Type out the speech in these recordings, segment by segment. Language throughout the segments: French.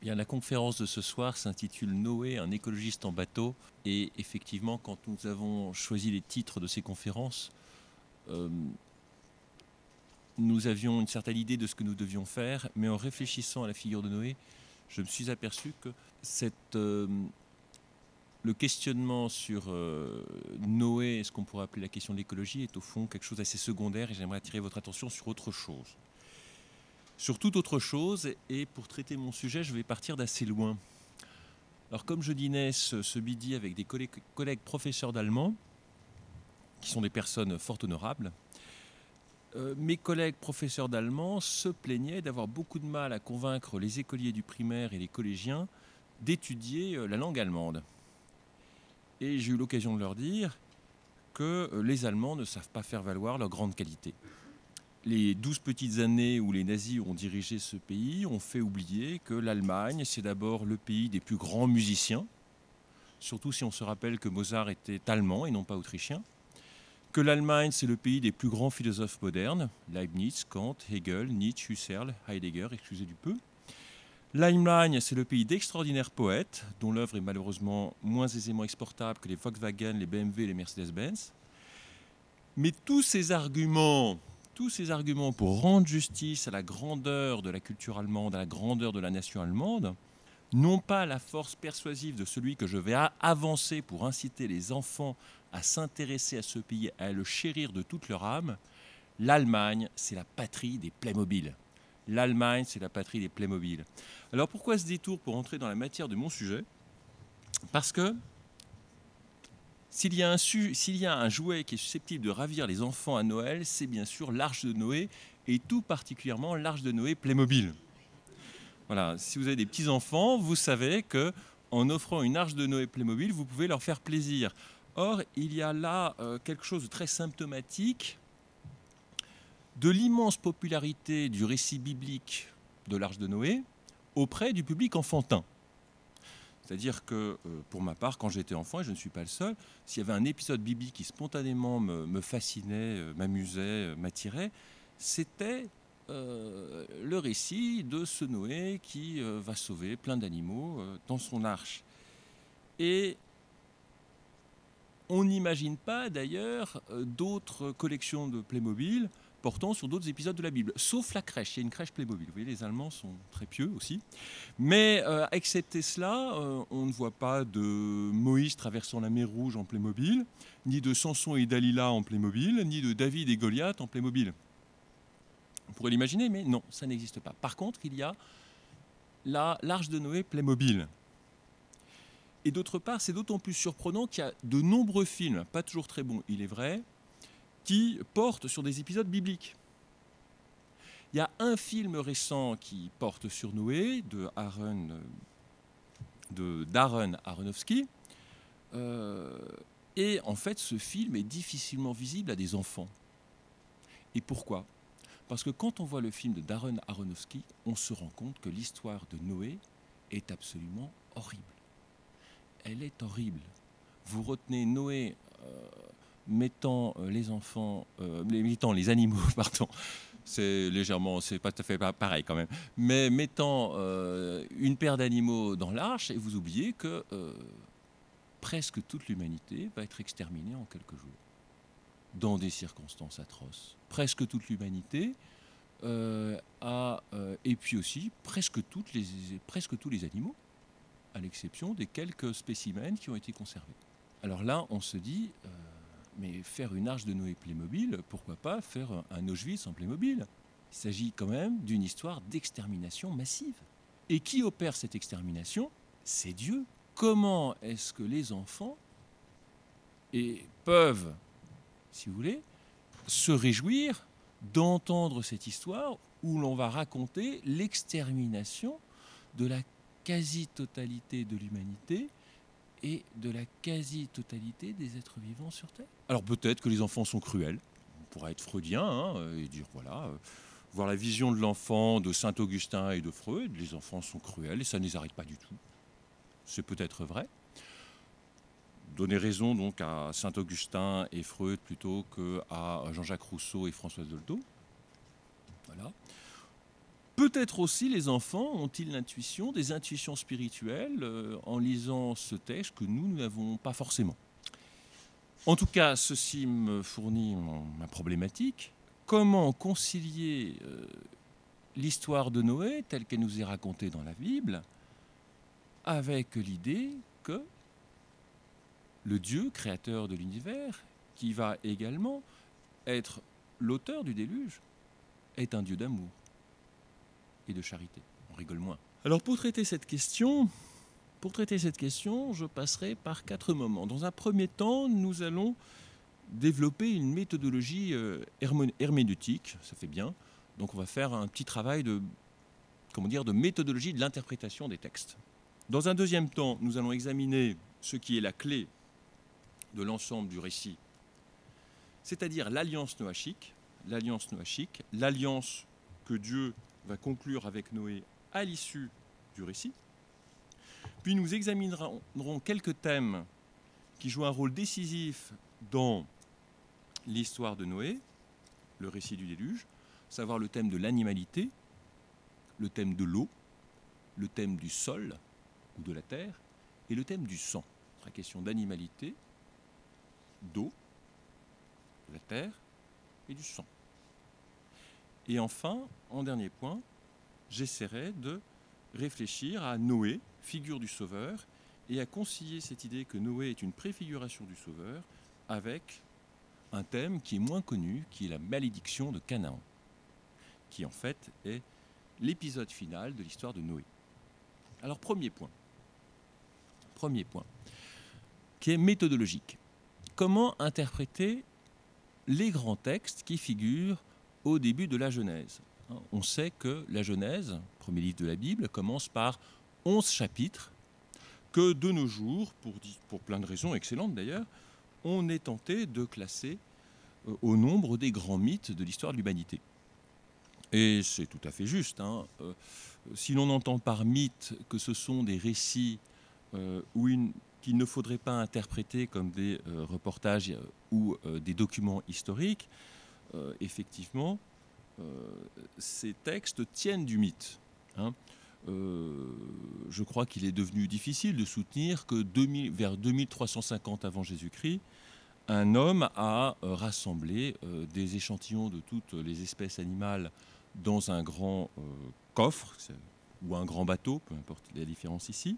Bien, la conférence de ce soir s'intitule Noé, un écologiste en bateau. Et effectivement, quand nous avons choisi les titres de ces conférences, nous avions une certaine idée de ce que nous devions faire, mais en réfléchissant à la figure de Noé, je me suis aperçu que le questionnement sur Noé, ce qu'on pourrait appeler la question de l'écologie, est au fond quelque chose d'assez secondaire, et j'aimerais attirer votre attention sur autre chose. Sur toute autre chose, et pour traiter mon sujet, je vais partir d'assez loin. Alors, comme je dînais ce midi avec des collègues professeurs d'allemand, qui sont des personnes fort honorables, mes collègues professeurs d'allemand se plaignaient d'avoir beaucoup de mal à convaincre les écoliers du primaire et les collégiens d'étudier la langue allemande. Et j'ai eu l'occasion de leur dire que les Allemands ne savent pas faire valoir leur grande qualité. Les 12 petites années où les nazis ont dirigé ce pays ont fait oublier que l'Allemagne, c'est d'abord le pays des plus grands musiciens, surtout si on se rappelle que Mozart était allemand et non pas autrichien, que l'Allemagne, c'est le pays des plus grands philosophes modernes, Leibniz, Kant, Hegel, Nietzsche, Husserl, Heidegger, excusez du peu. L'Allemagne, c'est le pays d'extraordinaires poètes, dont l'œuvre est malheureusement moins aisément exportable que les Volkswagen, les BMW et les Mercedes-Benz. Mais tous ces arguments pour rendre justice à la grandeur de la culture allemande, à la grandeur de la nation allemande, n'ont pas la force persuasive de celui que je vais avancer pour inciter les enfants à s'intéresser à ce pays, à le chérir de toute leur âme. L'Allemagne, c'est la patrie des Playmobil. L'Allemagne, c'est la patrie des Playmobil. Alors pourquoi ce détour pour entrer dans la matière de mon sujet ? Parce que s'il y a un jouet qui est susceptible de ravir les enfants à Noël, c'est bien sûr l'Arche de Noé, et tout particulièrement l'Arche de Noé Playmobil. Voilà, si vous avez des petits-enfants, vous savez que en offrant une Arche de Noé Playmobil, vous pouvez leur faire plaisir. Or, il y a là quelque chose de très symptomatique de l'immense popularité du récit biblique de l'Arche de Noé auprès du public enfantin. C'est-à-dire que, pour ma part, quand j'étais enfant, et je ne suis pas le seul, s'il y avait un épisode biblique qui spontanément me fascinait, m'amusait, m'attirait, c'était le récit de ce Noé qui va sauver plein d'animaux dans son arche. Et on n'imagine pas d'ailleurs d'autres collections de Playmobil portant sur d'autres épisodes de la Bible, sauf la crèche. Il y a une crèche Playmobil. Vous voyez, les Allemands sont très pieux aussi. Mais excepté cela, on ne voit pas de Moïse traversant la mer Rouge en Playmobil, ni de Samson et Dalila en Playmobil, ni de David et Goliath en Playmobil. On pourrait l'imaginer, mais non, ça n'existe pas. Par contre, il y a l'Arche de Noé Playmobil. Et d'autre part, c'est d'autant plus surprenant qu'il y a de nombreux films, pas toujours très bons, il est vrai, qui portent sur des épisodes bibliques. Il y a un film récent qui porte sur Noé, d'Darren Aronofsky. Et en fait, ce film est difficilement visible à des enfants. Et pourquoi ? Parce que quand on voit le film de Darren Aronofsky, on se rend compte que l'histoire de Noé est absolument horrible. Elle est horrible. Vous retenez Noé mettant les animaux, pardon, c'est pas tout à fait pareil quand même, mais mettant une paire d'animaux dans l'arche, et vous oubliez que presque toute l'humanité va être exterminée en quelques jours, dans des circonstances atroces. Presque toute l'humanité et puis aussi presque tous les animaux, à l'exception des quelques spécimens qui ont été conservés. Alors là, on se dit, mais faire une arche de Noé Playmobil, pourquoi pas faire un Auschwitz en Playmobil ? Il s'agit quand même d'une histoire d'extermination massive. Et qui opère cette extermination ? C'est Dieu. Comment est-ce que les enfants peuvent, si vous voulez, se réjouir d'entendre cette histoire où l'on va raconter l'extermination de la quasi-totalité de l'humanité et de la quasi-totalité des êtres vivants sur Terre. Alors peut-être que les enfants sont cruels, on pourrait être freudien et dire voilà, voir la vision de l'enfant de Saint-Augustin et de Freud, les enfants sont cruels et ça ne les arrête pas du tout. C'est peut-être vrai. Donner raison donc à Saint-Augustin et Freud plutôt qu'à Jean-Jacques Rousseau et François Dolto. Voilà. Peut-être aussi les enfants ont-ils l'intuition, des intuitions spirituelles en lisant ce texte que nous n'avons pas forcément. En tout cas, ceci me fournit ma problématique. Comment concilier l'histoire de Noé, telle qu'elle nous est racontée dans la Bible, avec l'idée que le Dieu créateur de l'univers, qui va également être l'auteur du déluge, est un Dieu d'amour et de charité. On rigole moins. Alors pour traiter cette question, je passerai par 4 moments. Dans un premier temps, nous allons développer une méthodologie herméneutique, ça fait bien. Donc on va faire un petit travail de méthodologie de l'interprétation des textes. Dans un deuxième temps, nous allons examiner ce qui est la clé de l'ensemble du récit, c'est-à-dire l'alliance noachique, l'alliance que Dieu va conclure avec Noé à l'issue du récit. Puis nous examinerons quelques thèmes qui jouent un rôle décisif dans l'histoire de Noé, le récit du déluge, à savoir le thème de l'animalité, le thème de l'eau, le thème du sol ou de la terre, et le thème du sang. Il sera question d'animalité, d'eau, de la terre et du sang. Et enfin, en dernier point, j'essaierai de réfléchir à Noé, figure du Sauveur, et à concilier cette idée que Noé est une préfiguration du Sauveur avec un thème qui est moins connu, qui est la malédiction de Canaan, qui en fait est l'épisode final de l'histoire de Noé. Alors premier point, qui est méthodologique. Comment interpréter les grands textes qui figurent au début de la Genèse ? On sait que la Genèse, premier livre de la Bible, commence par 11 chapitres que de nos jours, pour plein de raisons excellentes d'ailleurs, on est tenté de classer au nombre des grands mythes de l'histoire de l'humanité. Et c'est tout à fait juste. Si l'on entend par mythe que ce sont des récits qu'il ne faudrait pas interpréter comme des reportages ou des documents historiques, effectivement, ces textes tiennent du mythe. Je crois qu'il est devenu difficile de soutenir que vers 2350 avant Jésus-Christ, un homme a rassemblé des échantillons de toutes les espèces animales dans un grand coffre ou un grand bateau, peu importe la différence ici,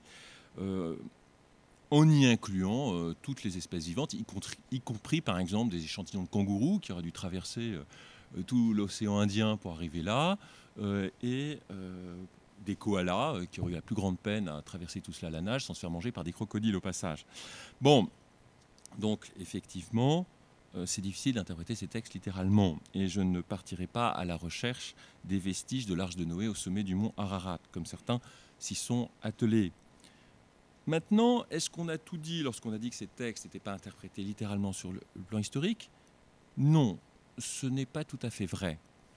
en y incluant toutes les espèces vivantes, y compris par exemple des échantillons de kangourous qui auraient dû traverser tout l'océan Indien pour arriver là, et des koalas qui auraient eu la plus grande peine à traverser tout cela à la nage sans se faire manger par des crocodiles au passage. Bon, donc effectivement, c'est difficile d'interpréter ces textes littéralement, et je ne partirai pas à la recherche des vestiges de l'arche de Noé au sommet du mont Ararat, comme certains s'y sont attelés. Maintenant, est-ce qu'on a tout dit lorsqu'on a dit que ces textes n'étaient pas interprétés littéralement sur le plan historique ? Non, ce n'est pas tout à fait vrai.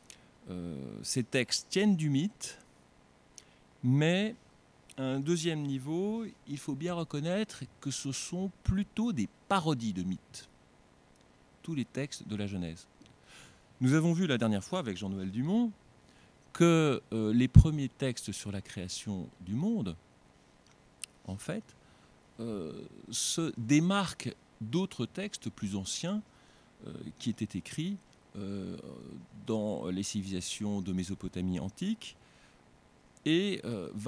Ces textes tiennent du mythe, mais à un deuxième niveau, il faut bien reconnaître que ce sont plutôt des parodies de mythes, tous les textes de la Genèse. Nous avons vu la dernière fois avec Jean-Noël Dumont que les premiers textes sur la création du monde, en fait, se démarquent d'autres textes plus anciens qui étaient écrits dans les civilisations de Mésopotamie antique, et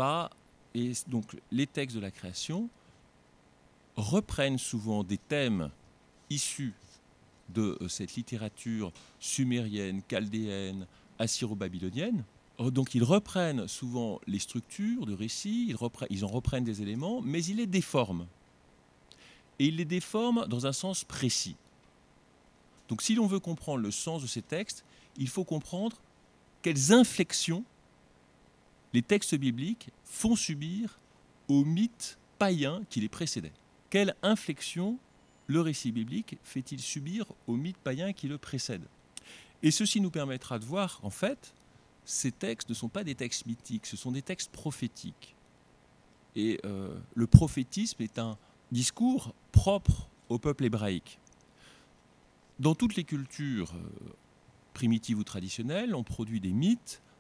donc les textes de la création reprennent souvent des thèmes issus de cette littérature sumérienne, chaldéenne, assyro-babylonienne. Donc ils reprennent souvent les structures de récits, ils en reprennent des éléments, mais ils les déforment. Et ils les déforment dans un sens précis. Donc si l'on veut comprendre le sens de ces textes, il faut comprendre quelles inflexions les textes bibliques font subir aux mythes païens qui les précédaient. Quelle inflexion le récit biblique fait-il subir aux mythes païens qui le précèdent ? Et ceci nous permettra de voir, en fait, ces textes ne sont pas des textes mythiques, ce sont des textes prophétiques. Et le prophétisme est un discours propre au peuple hébraïque. Dans toutes les cultures primitives ou traditionnelles, on produit des mythes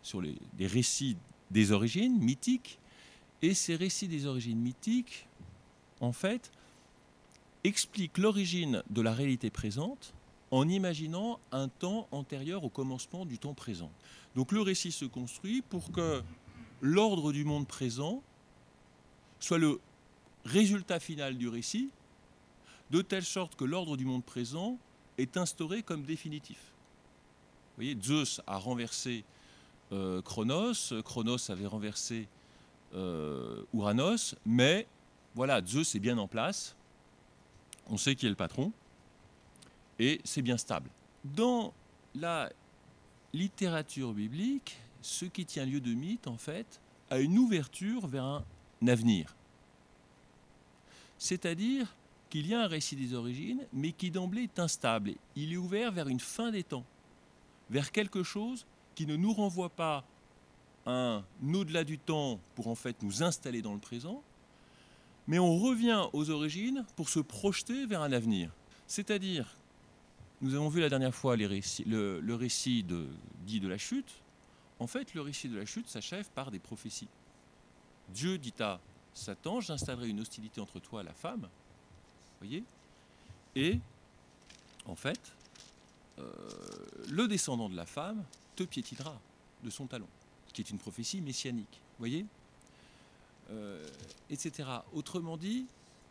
sur des récits des origines mythiques. Et ces récits des origines mythiques, en fait, expliquent l'origine de la réalité présente en imaginant un temps antérieur au commencement du temps présent. Donc le récit se construit pour que l'ordre du monde présent soit le résultat final du récit, de telle sorte que l'ordre du monde présent est instauré comme définitif. Vous voyez, Zeus a renversé Chronos, Chronos avait renversé Ouranos, mais voilà, Zeus est bien en place, on sait qui est le patron, et c'est bien stable. Dans la littérature biblique, ce qui tient lieu de mythe, en fait, a une ouverture vers un avenir. C'est-à-dire qu'il y a un récit des origines, mais qui d'emblée est instable. Il est ouvert vers une fin des temps, vers quelque chose qui ne nous renvoie pas à un au-delà du temps pour en fait nous installer dans le présent, mais on revient aux origines pour se projeter vers un avenir. C'est-à-dire, nous avons vu la dernière fois le récit dit de la chute. En fait, le récit de la chute s'achève par des prophéties. Dieu dit à Satan, j'installerai une hostilité entre toi et la femme. Voyez ? Et, en fait, le descendant de la femme te piétinera de son talon, qui est une prophétie messianique. Voyez ? Etc. Autrement dit,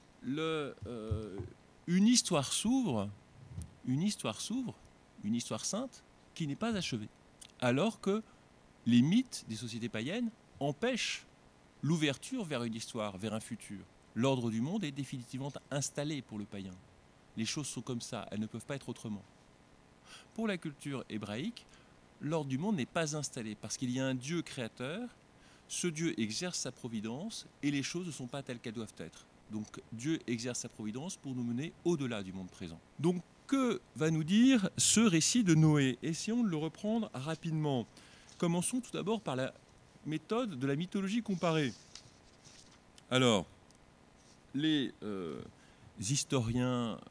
une histoire s'ouvre, une histoire sainte, qui n'est pas achevée. Alors que les mythes des sociétés païennes empêchent l'ouverture vers une histoire, vers un futur. L'ordre du monde est définitivement installé pour le païen. Les choses sont comme ça, elles ne peuvent pas être autrement. Pour la culture hébraïque, l'ordre du monde n'est pas installé parce qu'il y a un Dieu créateur, ce Dieu exerce sa providence et les choses ne sont pas telles qu'elles doivent être. Donc Dieu exerce sa providence pour nous mener au-delà du monde présent. Donc que va nous dire ce récit de Noé ? Essayons de le reprendre rapidement. Commençons tout d'abord par la méthode de la mythologie comparée. Alors, les historiens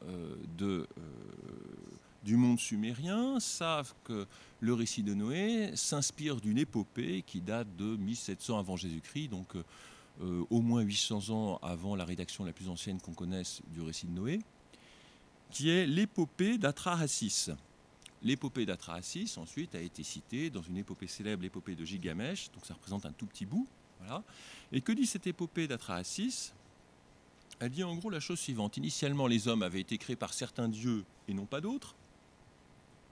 du monde sumérien savent que le récit de Noé s'inspire d'une épopée qui date de 1700 avant Jésus-Christ, donc au moins 800 ans avant la rédaction la plus ancienne qu'on connaisse du récit de Noé, qui est l'épopée d'Atrahasis. L'épopée d'Atrahasis, ensuite, a été citée dans une épopée célèbre, l'épopée de Gilgamesh, donc ça représente un tout petit bout. Voilà. Et que dit cette épopée d'Atrahasis ? Elle dit en gros la chose suivante. Initialement, les hommes avaient été créés par certains dieux et non pas d'autres. Pourquoi ?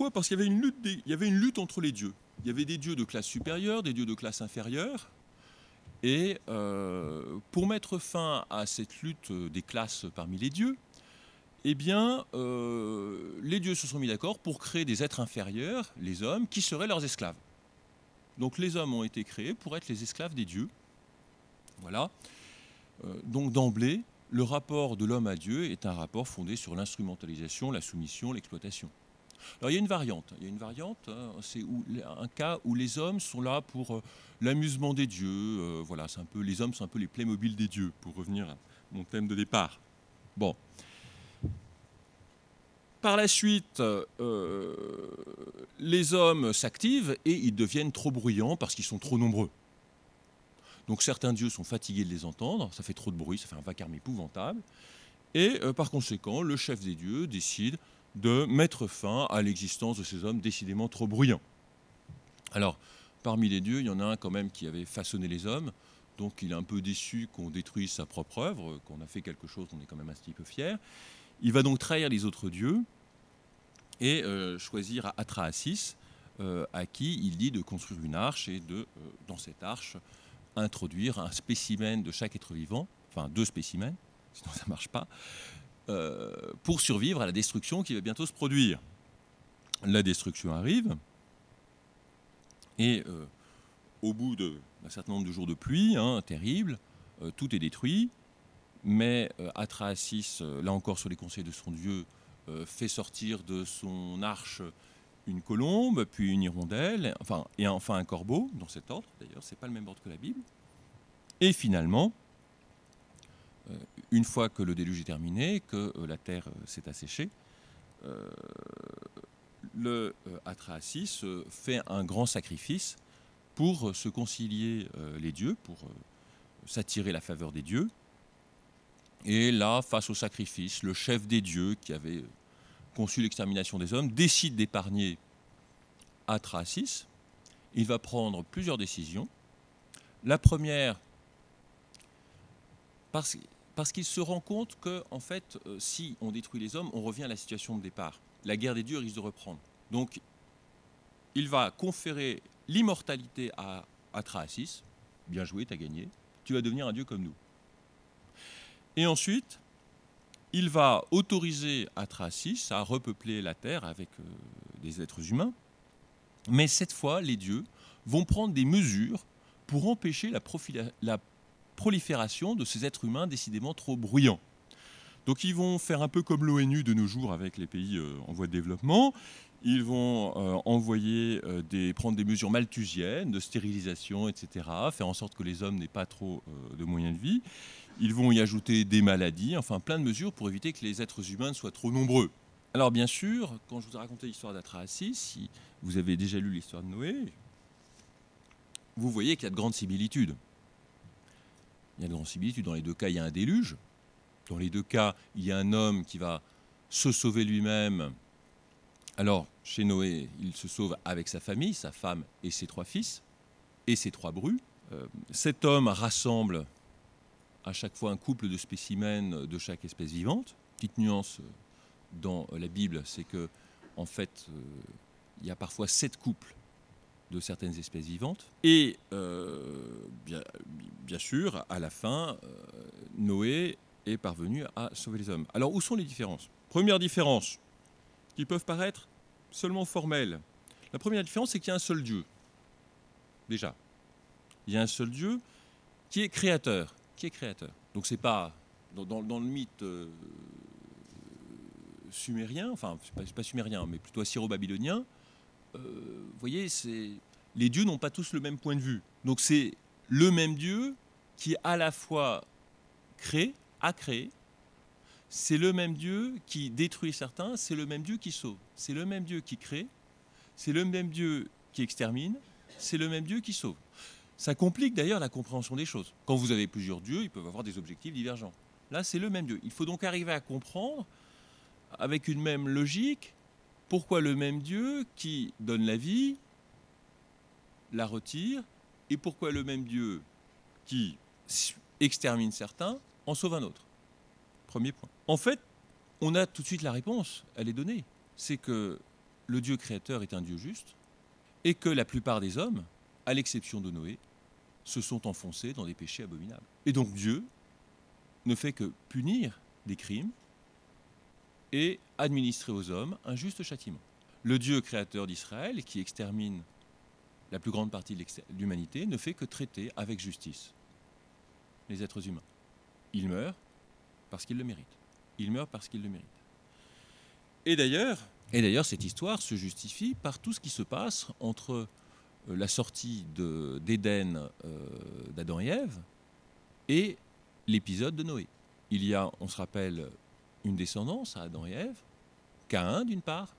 Parce qu'il y avait une lutte entre les dieux. Il y avait des dieux de classe supérieure, des dieux de classe inférieure. Et pour mettre fin à cette lutte des classes parmi les dieux, eh bien, les dieux se sont mis d'accord pour créer des êtres inférieurs, les hommes, qui seraient leurs esclaves. Donc les hommes ont été créés pour être les esclaves des dieux. Voilà. Donc d'emblée, le rapport de l'homme à Dieu est un rapport fondé sur l'instrumentalisation, la soumission, l'exploitation. Alors il y a une variante. C'est un cas où les hommes sont là pour l'amusement des dieux. Voilà, les hommes sont un peu les Playmobil des dieux, pour revenir à mon thème de départ. Bon. Par la suite, les hommes s'activent et ils deviennent trop bruyants parce qu'ils sont trop nombreux. Donc certains dieux sont fatigués de les entendre, ça fait trop de bruit, ça fait un vacarme épouvantable. Et par conséquent, le chef des dieux décide de mettre fin à l'existence de ces hommes décidément trop bruyants. Alors, parmi les dieux, il y en a un quand même qui avait façonné les hommes, donc il est un peu déçu qu'on détruise sa propre œuvre, qu'on a fait quelque chose dont on est quand même un petit peu fier. Il va donc trahir les autres dieux et choisir Atrahasis, à qui il dit de construire une arche et dans cette arche, introduire un spécimen de chaque être vivant, enfin 2 spécimens, sinon ça ne marche pas, pour survivre à la destruction qui va bientôt se produire. La destruction arrive, et au bout d'un certain nombre de jours de pluie, terrible, tout est détruit, mais Atrahasis, là encore sur les conseils de son dieu, fait sortir de son arche une colombe, puis une hirondelle, et enfin un corbeau, dans cet ordre, d'ailleurs, c'est pas le même ordre que la Bible. Et finalement, une fois que le déluge est terminé, que la terre s'est asséchée, le Atrahasis fait un grand sacrifice pour se concilier les dieux, pour s'attirer la faveur des dieux. Et là, face au sacrifice, le chef des dieux, qui avait conçu l'extermination des hommes, décide d'épargner Atrahasis. Il va prendre plusieurs décisions. La première, parce qu'il se rend compte que, en fait, si on détruit les hommes, on revient à la situation de départ. La guerre des dieux risque de reprendre. Donc, il va conférer l'immortalité à Atrahasis. Bien joué, tu as gagné. Tu vas devenir un dieu comme nous. Et ensuite, il va autoriser Atrahasis à repeupler la terre avec des êtres humains. Mais cette fois, les dieux vont prendre des mesures pour empêcher la prolifération de ces êtres humains décidément trop bruyants. Donc ils vont faire un peu comme l'ONU de nos jours avec les pays en voie de développement. Ils vont prendre des mesures malthusiennes de stérilisation, etc., faire en sorte que les hommes n'aient pas trop de moyens de vie. Ils vont y ajouter des maladies, enfin plein de mesures pour éviter que les êtres humains ne soient trop nombreux. Alors bien sûr, quand je vous ai raconté l'histoire d'Atrahasis, si vous avez déjà lu l'histoire de Noé, vous voyez qu'il y a de grandes similitudes. Il y a de grandes similitudes. Dans les deux cas, il y a un déluge. Dans les deux cas, il y a un homme qui va se sauver lui-même. Alors, chez Noé, il se sauve avec sa famille, sa femme et ses 3 fils, et ses 3 brus. Cet homme rassemble à chaque fois un couple de spécimens de chaque espèce vivante. Petite nuance dans la Bible, c'est que, en fait, il y a parfois 7 couples de certaines espèces vivantes. Et bien sûr, à la fin, Noé est parvenu à sauver les hommes. Alors, où sont les différences ? Première différence, qui peuvent paraître seulement formelles. La première différence, c'est qu'il y a un seul Dieu. Déjà, il y a un seul Dieu qui est créateur. Donc, c'est pas dans le mythe sumérien, enfin, c'est pas sumérien, mais plutôt assyro-babylonien. Vous voyez, les dieux n'ont pas tous le même point de vue. Donc c'est le même Dieu qui à la fois a créé, c'est le même Dieu qui détruit certains, c'est le même Dieu qui sauve. C'est le même Dieu qui crée, c'est le même Dieu qui extermine, c'est le même Dieu qui sauve. Ça complique d'ailleurs la compréhension des choses. Quand vous avez plusieurs dieux, ils peuvent avoir des objectifs divergents. Là, c'est le même Dieu. Il faut donc arriver à comprendre, avec une même logique, pourquoi le même Dieu qui donne la vie la retire, et pourquoi le même Dieu qui extermine certains en sauve un autre. Premier point. En fait, on a tout de suite la réponse, elle est donnée. C'est que le Dieu créateur est un Dieu juste, et que la plupart des hommes, à l'exception de Noé, se sont enfoncés dans des péchés abominables. Et donc Dieu ne fait que punir des crimes et administrer aux hommes un juste châtiment. Le Dieu créateur d'Israël, qui extermine la plus grande partie de l'humanité, ne fait que traiter avec justice les êtres humains. Il meurt parce qu'il le mérite. Et d'ailleurs, cette histoire se justifie par tout ce qui se passe entre la sortie d'Éden d'Adam et Ève et l'épisode de Noé. Il y a, on se rappelle, une descendance à Adam et Ève, Caïn d'une part,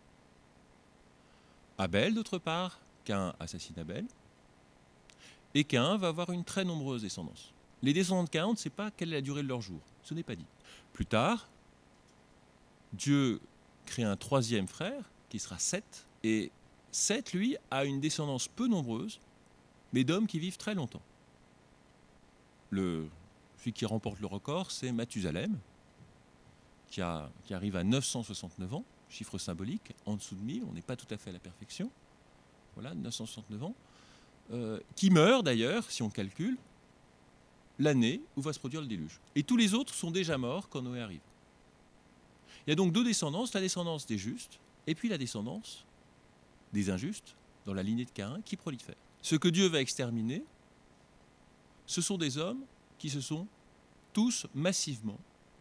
Abel d'autre part. Caïn assassine Abel, et Caïn va avoir une très nombreuse descendance. Les descendants de Caïn, on ne sait pas quelle est la durée de leur jour, ce n'est pas dit. Plus tard, Dieu crée un 3e frère, qui sera Seth, et Seth, lui, a une descendance peu nombreuse, mais d'hommes qui vivent très longtemps. Celui qui remporte le record, c'est Mathusalem, qui arrive à 969 ans, chiffre symbolique, en dessous de 1000, on n'est pas tout à fait à la perfection. Voilà, 969 ans, qui meurt d'ailleurs, si on calcule, l'année où va se produire le déluge. Et tous les autres sont déjà morts quand Noé arrive. Il y a donc 2 descendances, la descendance des justes, et puis la descendance des injustes, dans la lignée de Caïn, qui prolifère. Ce que Dieu va exterminer, ce sont des hommes qui se sont tous massivement,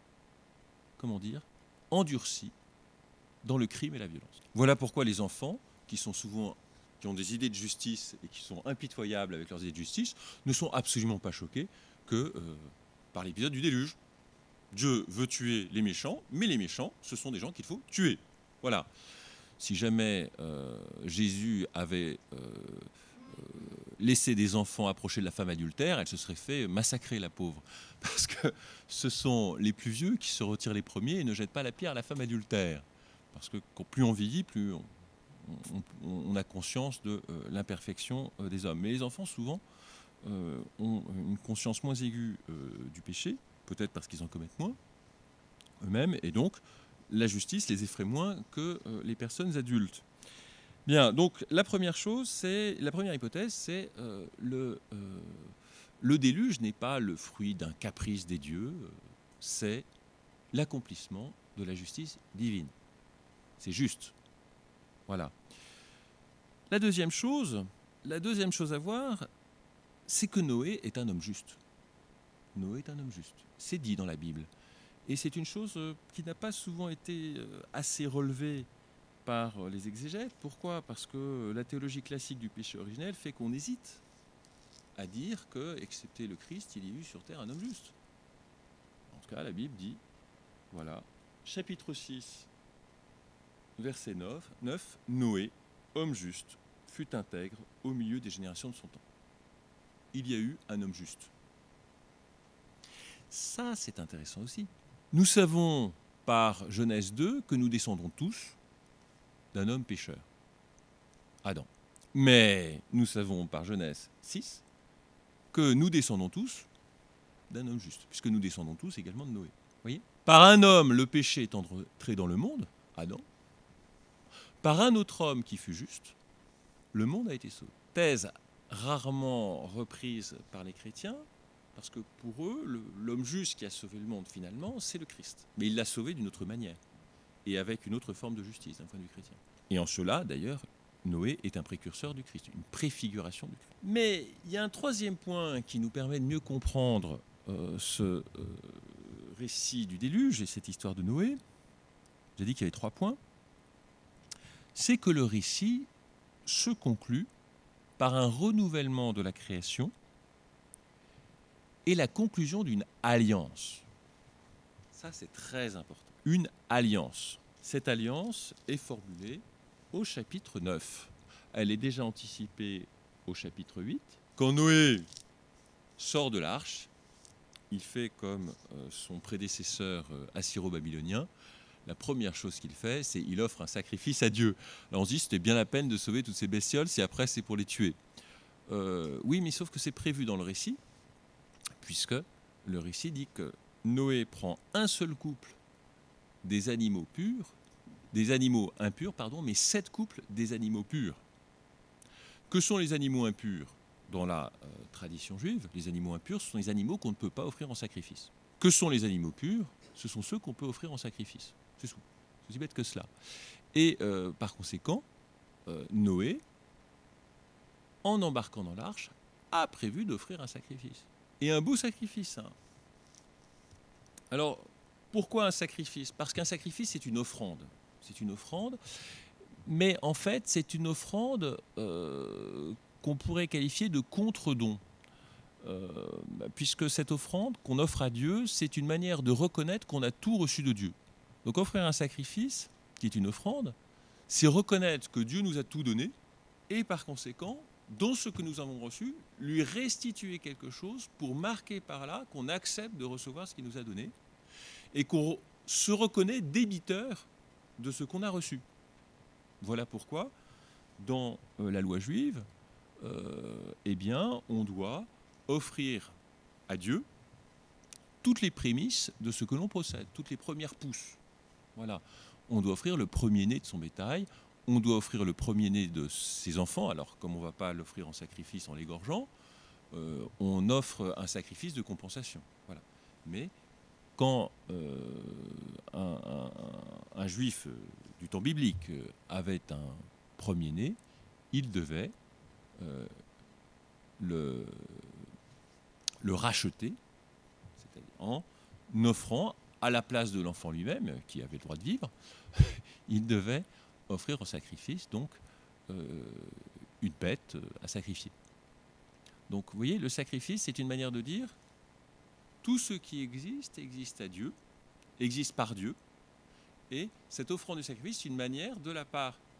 endurcis dans le crime et la violence. Voilà pourquoi les enfants, qui ont des idées de justice et qui sont impitoyables avec leurs idées de justice, ne sont absolument pas choqués par l'épisode du déluge. Dieu veut tuer les méchants, mais les méchants, ce sont des gens qu'il faut tuer. Voilà. si jamais Jésus avait laissé des enfants approcher de la femme adultère, elle se serait fait massacrer, la pauvre. Parce que ce sont les plus vieux qui se retirent les premiers et ne jettent pas la pierre à la femme adultère. Parce que plus on vieillit, plus on a conscience de l'imperfection des hommes. Mais les enfants, souvent, ont une conscience moins aiguë du péché, peut-être parce qu'ils en commettent moins eux-mêmes, et donc la justice les effraie moins que les personnes adultes. Bien, donc la première hypothèse, c'est le déluge n'est pas le fruit d'un caprice des dieux, c'est l'accomplissement de la justice divine. C'est juste. Voilà. La deuxième chose à voir, c'est que Noé est un homme juste. Noé est un homme juste. C'est dit dans la Bible. Et c'est une chose qui n'a pas souvent été assez relevée par les exégètes. Pourquoi ? Parce que la théologie classique du péché originel fait qu'on hésite à dire que, excepté le Christ, il y a eu sur terre un homme juste. En tout cas, la Bible dit, voilà, chapitre 6, verset 9, Noé, homme juste, fut intègre au milieu des générations de son temps. Il y a eu un homme juste. Ça, c'est intéressant aussi. Nous savons par Genèse 2 que nous descendons tous d'un homme pécheur, Adam. Mais nous savons par Genèse 6 que nous descendons tous d'un homme juste, puisque nous descendons tous également de Noé. Voyez ? Par un homme, le péché est entré dans le monde, Adam. Par un autre homme qui fut juste, le monde a été sauvé. Thèse rarement reprise par les chrétiens, parce que pour eux, l'homme juste qui a sauvé le monde finalement, c'est le Christ. Mais il l'a sauvé d'une autre manière, et avec une autre forme de justice d'un point de vue chrétien. Et en cela, d'ailleurs, Noé est un précurseur du Christ, une préfiguration du Christ. Mais il y a un troisième point qui nous permet de mieux comprendre ce récit du déluge et cette histoire de Noé. J'ai dit qu'il y avait 3 points. C'est que le récit se conclut par un renouvellement de la création et la conclusion d'une alliance. Ça, c'est très important. Une alliance. Cette alliance est formulée au chapitre 9. Elle est déjà anticipée au chapitre 8. Quand Noé sort de l'arche, il fait comme son prédécesseur assyro-babylonien. La première chose qu'il fait, c'est qu'il offre un sacrifice à Dieu. Alors on se dit, c'était bien la peine de sauver toutes ces bestioles si après c'est pour les tuer. Oui, mais sauf que c'est prévu dans le récit, puisque le récit dit que Noé prend un seul couple des animaux impurs, mais 7 couples des animaux purs. Que sont les animaux impurs ? Dans la tradition juive, les animaux impurs, ce sont les animaux qu'on ne peut pas offrir en sacrifice. Que sont les animaux purs ? Ce sont ceux qu'on peut offrir en sacrifice. C'est tout. C'est aussi bête que cela. Et par conséquent, Noé, en embarquant dans l'arche, a prévu d'offrir un sacrifice. Et un beau sacrifice. Hein. Alors, pourquoi un sacrifice ? Parce qu'un sacrifice, c'est une offrande. C'est une offrande, mais en fait, c'est une offrande qu'on pourrait qualifier de contre-don. Puisque cette offrande qu'on offre à Dieu, c'est une manière de reconnaître qu'on a tout reçu de Dieu. Donc offrir un sacrifice, qui est une offrande, c'est reconnaître que Dieu nous a tout donné, et par conséquent, dans ce que nous avons reçu, lui restituer quelque chose pour marquer par là qu'on accepte de recevoir ce qu'il nous a donné, et qu'on se reconnaît débiteur de ce qu'on a reçu. Voilà pourquoi, dans la loi juive, on doit offrir à Dieu toutes les prémices de ce que l'on possède, toutes les premières pousses. Voilà. On doit offrir le premier-né de son bétail, on doit offrir le premier-né de ses enfants. Alors, comme on ne va pas l'offrir en sacrifice en l'égorgeant, on offre un sacrifice de compensation. Voilà. Mais quand un juif du temps biblique avait un premier-né, il devait le racheter, c'est-à-dire en offrant à la place de l'enfant lui-même, qui avait le droit de vivre, il devait offrir en sacrifice donc une bête à sacrifier. Donc vous voyez, le sacrifice, c'est une manière de dire tout ce qui existe à Dieu, existe par Dieu, et cette offrande de sacrifice, c'est une manière de la part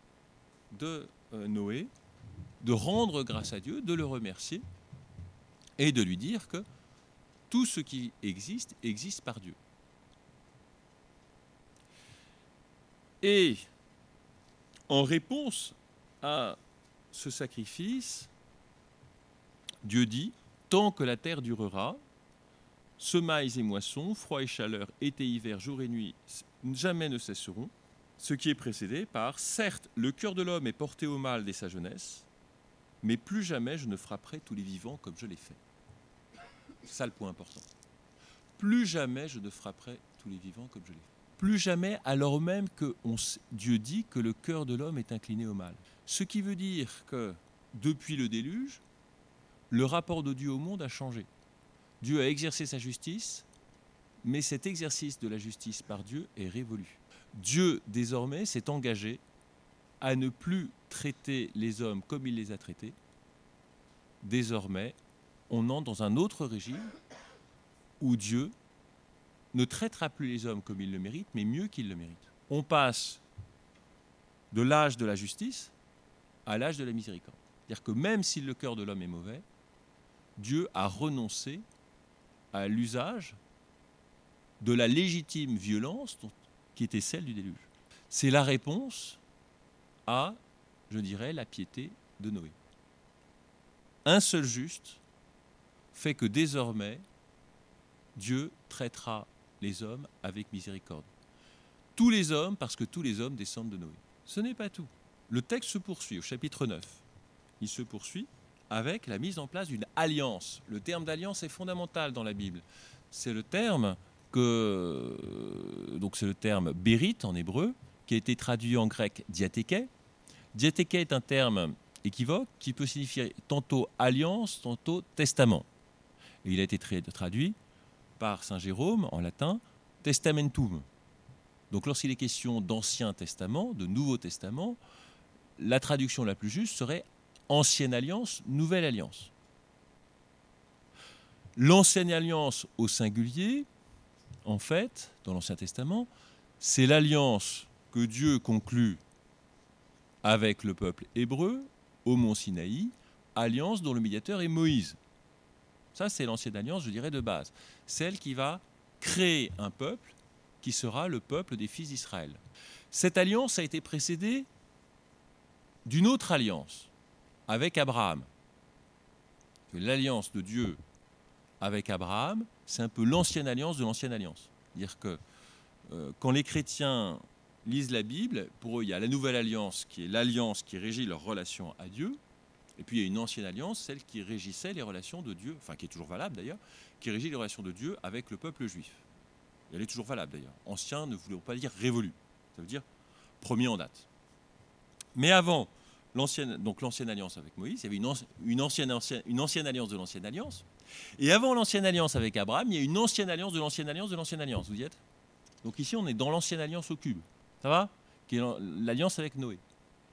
de Noé, de rendre grâce à Dieu, de le remercier et de lui dire que tout ce qui existe, existe par Dieu. Et en réponse à ce sacrifice, Dieu dit, tant que la terre durera, semailles et moissons, froid et chaleur, été et hiver, jour et nuit, jamais ne cesseront. Ce qui est précédé par, certes, le cœur de l'homme est porté au mal dès sa jeunesse, mais plus jamais je ne frapperai tous les vivants comme je l'ai fait. C'est ça le point important. Plus jamais je ne frapperai tous les vivants comme je l'ai fait. Plus jamais, alors même que Dieu dit que le cœur de l'homme est incliné au mal. Ce qui veut dire que, depuis le déluge, le rapport de Dieu au monde a changé. Dieu a exercé sa justice, mais cet exercice de la justice par Dieu est révolu. Dieu, désormais, s'est engagé à ne plus traiter les hommes comme il les a traités. Désormais, on entre dans un autre régime où Dieu ne traitera plus les hommes comme ils le méritent, mais mieux qu'ils le méritent. On passe de l'âge de la justice à l'âge de la miséricorde. C'est-à-dire que même si le cœur de l'homme est mauvais, Dieu a renoncé à l'usage de la légitime violence qui était celle du déluge. C'est la réponse à, je dirais, la piété de Noé. Un seul juste fait que désormais, Dieu traitera les hommes avec miséricorde. Tous les hommes, parce que tous les hommes descendent de Noé. Ce n'est pas tout. Le texte se poursuit au chapitre 9. Il se poursuit avec la mise en place d'une alliance. Le terme d'alliance est fondamental dans la Bible. C'est le terme c'est le terme bérite en hébreu, qui a été traduit en grec diatheke. Diatheke est un terme équivoque qui peut signifier tantôt alliance, tantôt testament. Et il a été traduit par saint Jérôme en latin testamentum. Donc lorsqu'il est question d'Ancien Testament, de Nouveau Testament, la traduction la plus juste serait Ancienne Alliance, Nouvelle Alliance. L'Ancienne Alliance au singulier, en fait, dans l'Ancien Testament, c'est l'alliance que Dieu conclut avec le peuple hébreu au mont Sinaï, alliance dont le médiateur est Moïse. Ça, c'est l'Ancienne Alliance, je dirais, de base. Celle qui va créer un peuple qui sera le peuple des fils d'Israël. Cette alliance a été précédée d'une autre alliance avec Abraham. L'alliance de Dieu avec Abraham, c'est un peu l'ancienne alliance de l'ancienne alliance. C'est-à-dire que quand les chrétiens lisent la Bible, pour eux, il y a la nouvelle alliance qui est l'alliance qui régit leur relation à Dieu, et puis il y a une ancienne alliance, celle qui régissait les relations de Dieu, enfin qui est toujours valable d'ailleurs, qui régit les relations de Dieu avec le peuple juif. Et elle est toujours valable d'ailleurs. Ancien ne voulait pas dire révolu, ça veut dire premier en date. Mais avant l'ancienne alliance avec Moïse, il y avait une ancienne alliance de l'ancienne alliance. Et avant l'ancienne alliance avec Abraham, il y a une ancienne alliance de l'ancienne alliance de l'ancienne alliance. Vous y êtes ? Donc ici, on est dans l'ancienne alliance au cube. Ça va ? Qui est l'alliance avec Noé.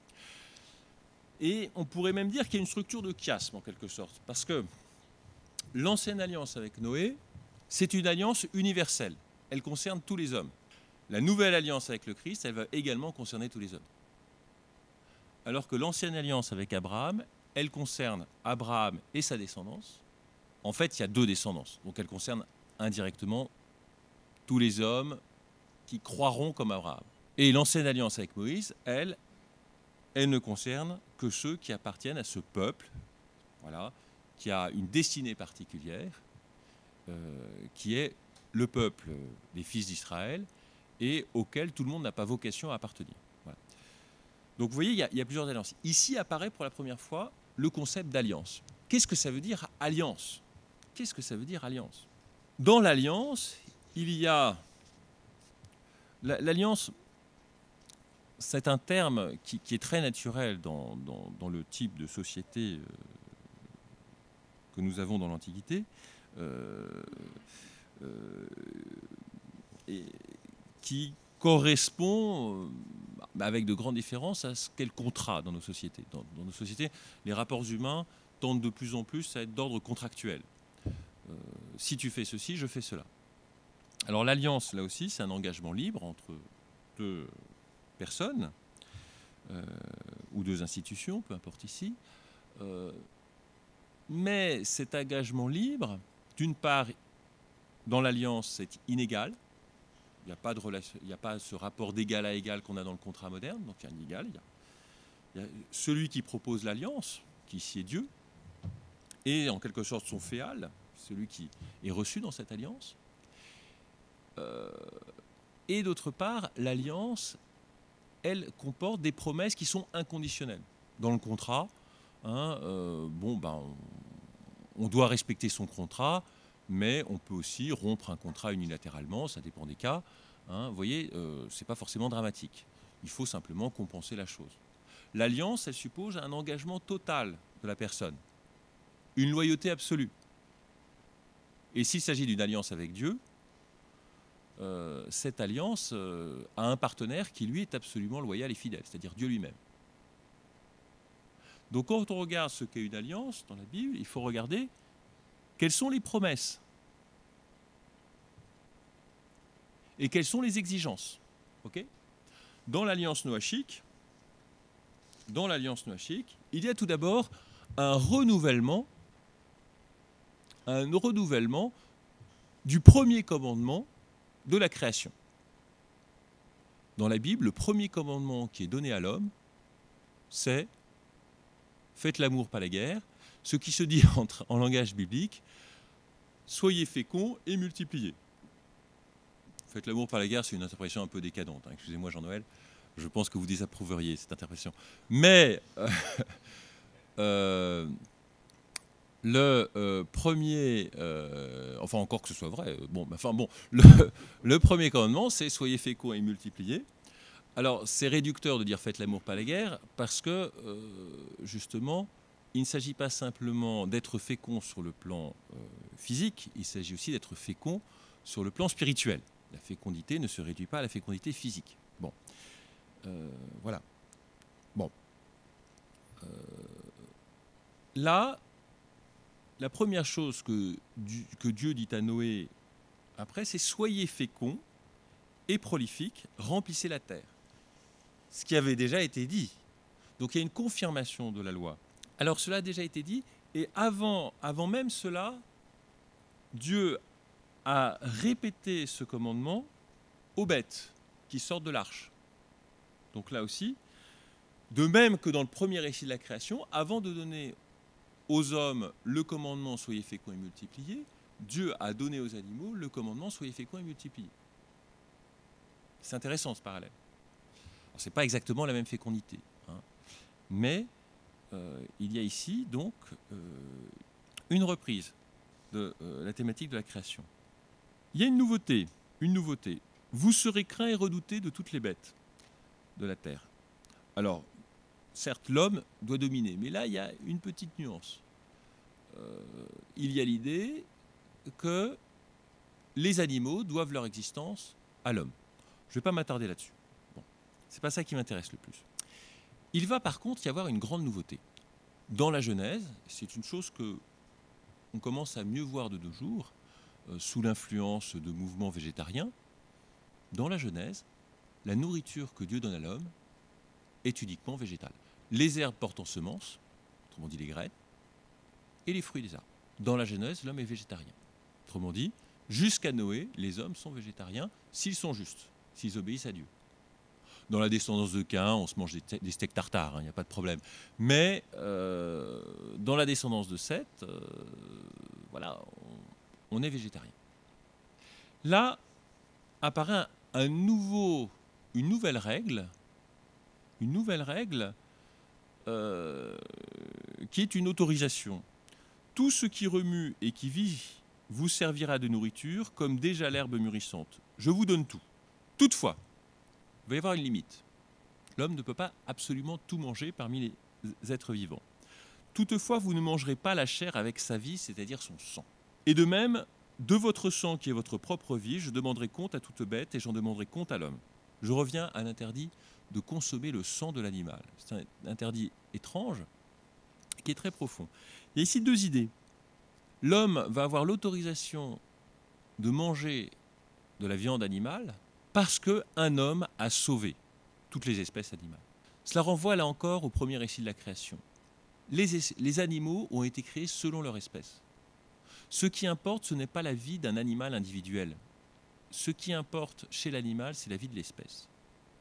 Et on pourrait même dire qu'il y a une structure de chiasme en quelque sorte. Parce que l'ancienne alliance avec Noé, c'est une alliance universelle. Elle concerne tous les hommes. La nouvelle alliance avec le Christ, elle va également concerner tous les hommes. Alors que l'ancienne alliance avec Abraham, elle concerne Abraham et sa descendance. En fait, il y a deux descendances. Donc elle concerne indirectement tous les hommes qui croiront comme Abraham. Et l'ancienne alliance avec Moïse, elle ne concerne que ceux qui appartiennent à ce peuple, voilà, qui a une destinée particulière, qui est le peuple des fils d'Israël et auquel tout le monde n'a pas vocation à appartenir. Voilà. Donc vous voyez, il y a plusieurs alliances. Ici apparaît pour la première fois le concept d'alliance. Qu'est-ce que ça veut dire alliance ? Qu'est-ce que ça veut dire alliance ? Dans l'alliance, il y a... L'alliance, c'est un terme qui est très naturel dans le type de société que nous avons dans l'Antiquité, et qui correspond avec de grandes différences à ce qu'est le contrat dans nos sociétés. Dans nos sociétés, les rapports humains tendent de plus en plus à être d'ordre contractuel. Si tu fais ceci, je fais cela. Alors l'alliance, là aussi, c'est un engagement libre entre deux personnes, ou deux institutions, peu importe ici. Mais cet engagement libre, d'une part, dans l'alliance, c'est inégal. Il n'y a pas ce rapport d'égal à égal qu'on a dans le contrat moderne. Donc il y a un égal. Il y a celui qui propose l'alliance, qui ici est Dieu, et en quelque sorte son féal, celui qui est reçu dans cette alliance. Et d'autre part, l'alliance, elle comporte des promesses qui sont inconditionnelles. Dans le contrat, on doit respecter son contrat, mais on peut aussi rompre un contrat unilatéralement, ça dépend des cas. Vous voyez, ce n'est pas forcément dramatique. Il faut simplement compenser la chose. L'alliance, elle suppose un engagement total de la personne, une loyauté absolue. Et s'il s'agit d'une alliance avec Dieu, cette alliance a un partenaire qui, lui, est absolument loyal et fidèle, c'est-à-dire Dieu lui-même. Donc quand on regarde ce qu'est une alliance dans la Bible, il faut regarder quelles sont les promesses et quelles sont les exigences. Okay ? Dans l'alliance noachique, il y a tout d'abord un renouvellement du premier commandement de la création. Dans la Bible, le premier commandement qui est donné à l'homme, c'est « faites l'amour, pas la guerre », ce qui se dit en langage biblique « soyez féconds et multipliez ». Faites l'amour, pas la guerre, c'est une interprétation un peu décadente. Excusez-moi Jean-Noël, je pense que vous désapprouveriez cette interprétation. Mais le premier, enfin encore que ce soit vrai, le premier commandement, c'est soyez féconds et multipliez. Alors c'est réducteur de dire faites l'amour, pas la guerre, parce que justement, il ne s'agit pas simplement d'être fécond sur le plan physique, il s'agit aussi d'être fécond sur le plan spirituel. La fécondité ne se réduit pas à la fécondité physique. Bon, voilà. Bon, là. La première chose que Dieu dit à Noé après, c'est « soyez féconds et prolifiques, remplissez la terre ». Ce qui avait déjà été dit. Donc il y a une confirmation de la loi. Alors cela a déjà été dit, et avant même cela, Dieu a répété ce commandement aux bêtes qui sortent de l'arche. Donc là aussi, de même que dans le premier récit de la création, avant de donner aux hommes le commandement « soyez féconds et multipliez », Dieu a donné aux animaux le commandement « soyez féconds et multipliez ». C'est intéressant ce parallèle. Ce n'est pas exactement la même fécondité, mais il y a ici donc une reprise de la thématique de la création. Il y a une nouveauté. Vous serez craints et redoutés de toutes les bêtes de la terre. Alors, certes, l'homme doit dominer, mais là, il y a une petite nuance. Il y a l'idée que les animaux doivent leur existence à l'homme. Je ne vais pas m'attarder là-dessus. Bon, ce n'est pas ça qui m'intéresse le plus. Il va par contre y avoir une grande nouveauté. Dans la Genèse, c'est une chose qu'on commence à mieux voir de nos jours, sous l'influence de mouvements végétariens. Dans la Genèse, la nourriture que Dieu donne à l'homme est uniquement végétale. Les herbes portent en semences, autrement dit les graines, et les fruits des arbres. Dans la Genèse, l'homme est végétarien. Autrement dit, jusqu'à Noé, les hommes sont végétariens s'ils sont justes, s'ils obéissent à Dieu. Dans la descendance de Caïn, on se mange des steaks tartares, il n'y a pas de problème. Mais dans la descendance de Seth, voilà, on est végétarien. Là apparaît une nouvelle règle qui est une autorisation. Tout ce qui remue et qui vit vous servira de nourriture comme déjà l'herbe mûrissante. Je vous donne tout. Toutefois, il va y avoir une limite. L'homme ne peut pas absolument tout manger parmi les êtres vivants. Toutefois, vous ne mangerez pas la chair avec sa vie, c'est-à-dire son sang. Et de même, de votre sang qui est votre propre vie, je demanderai compte à toute bête et j'en demanderai compte à l'homme. Je reviens à l'interdit de consommer le sang de l'animal. C'est un interdit étrange qui est très profond. Il y a ici deux idées. L'homme va avoir l'autorisation de manger de la viande animale parce qu'un homme a sauvé toutes les espèces animales. Cela renvoie là encore au premier récit de la création. Les animaux ont été créés selon leur espèce. Ce qui importe, ce n'est pas la vie d'un animal individuel. Ce qui importe chez l'animal, c'est la vie de l'espèce.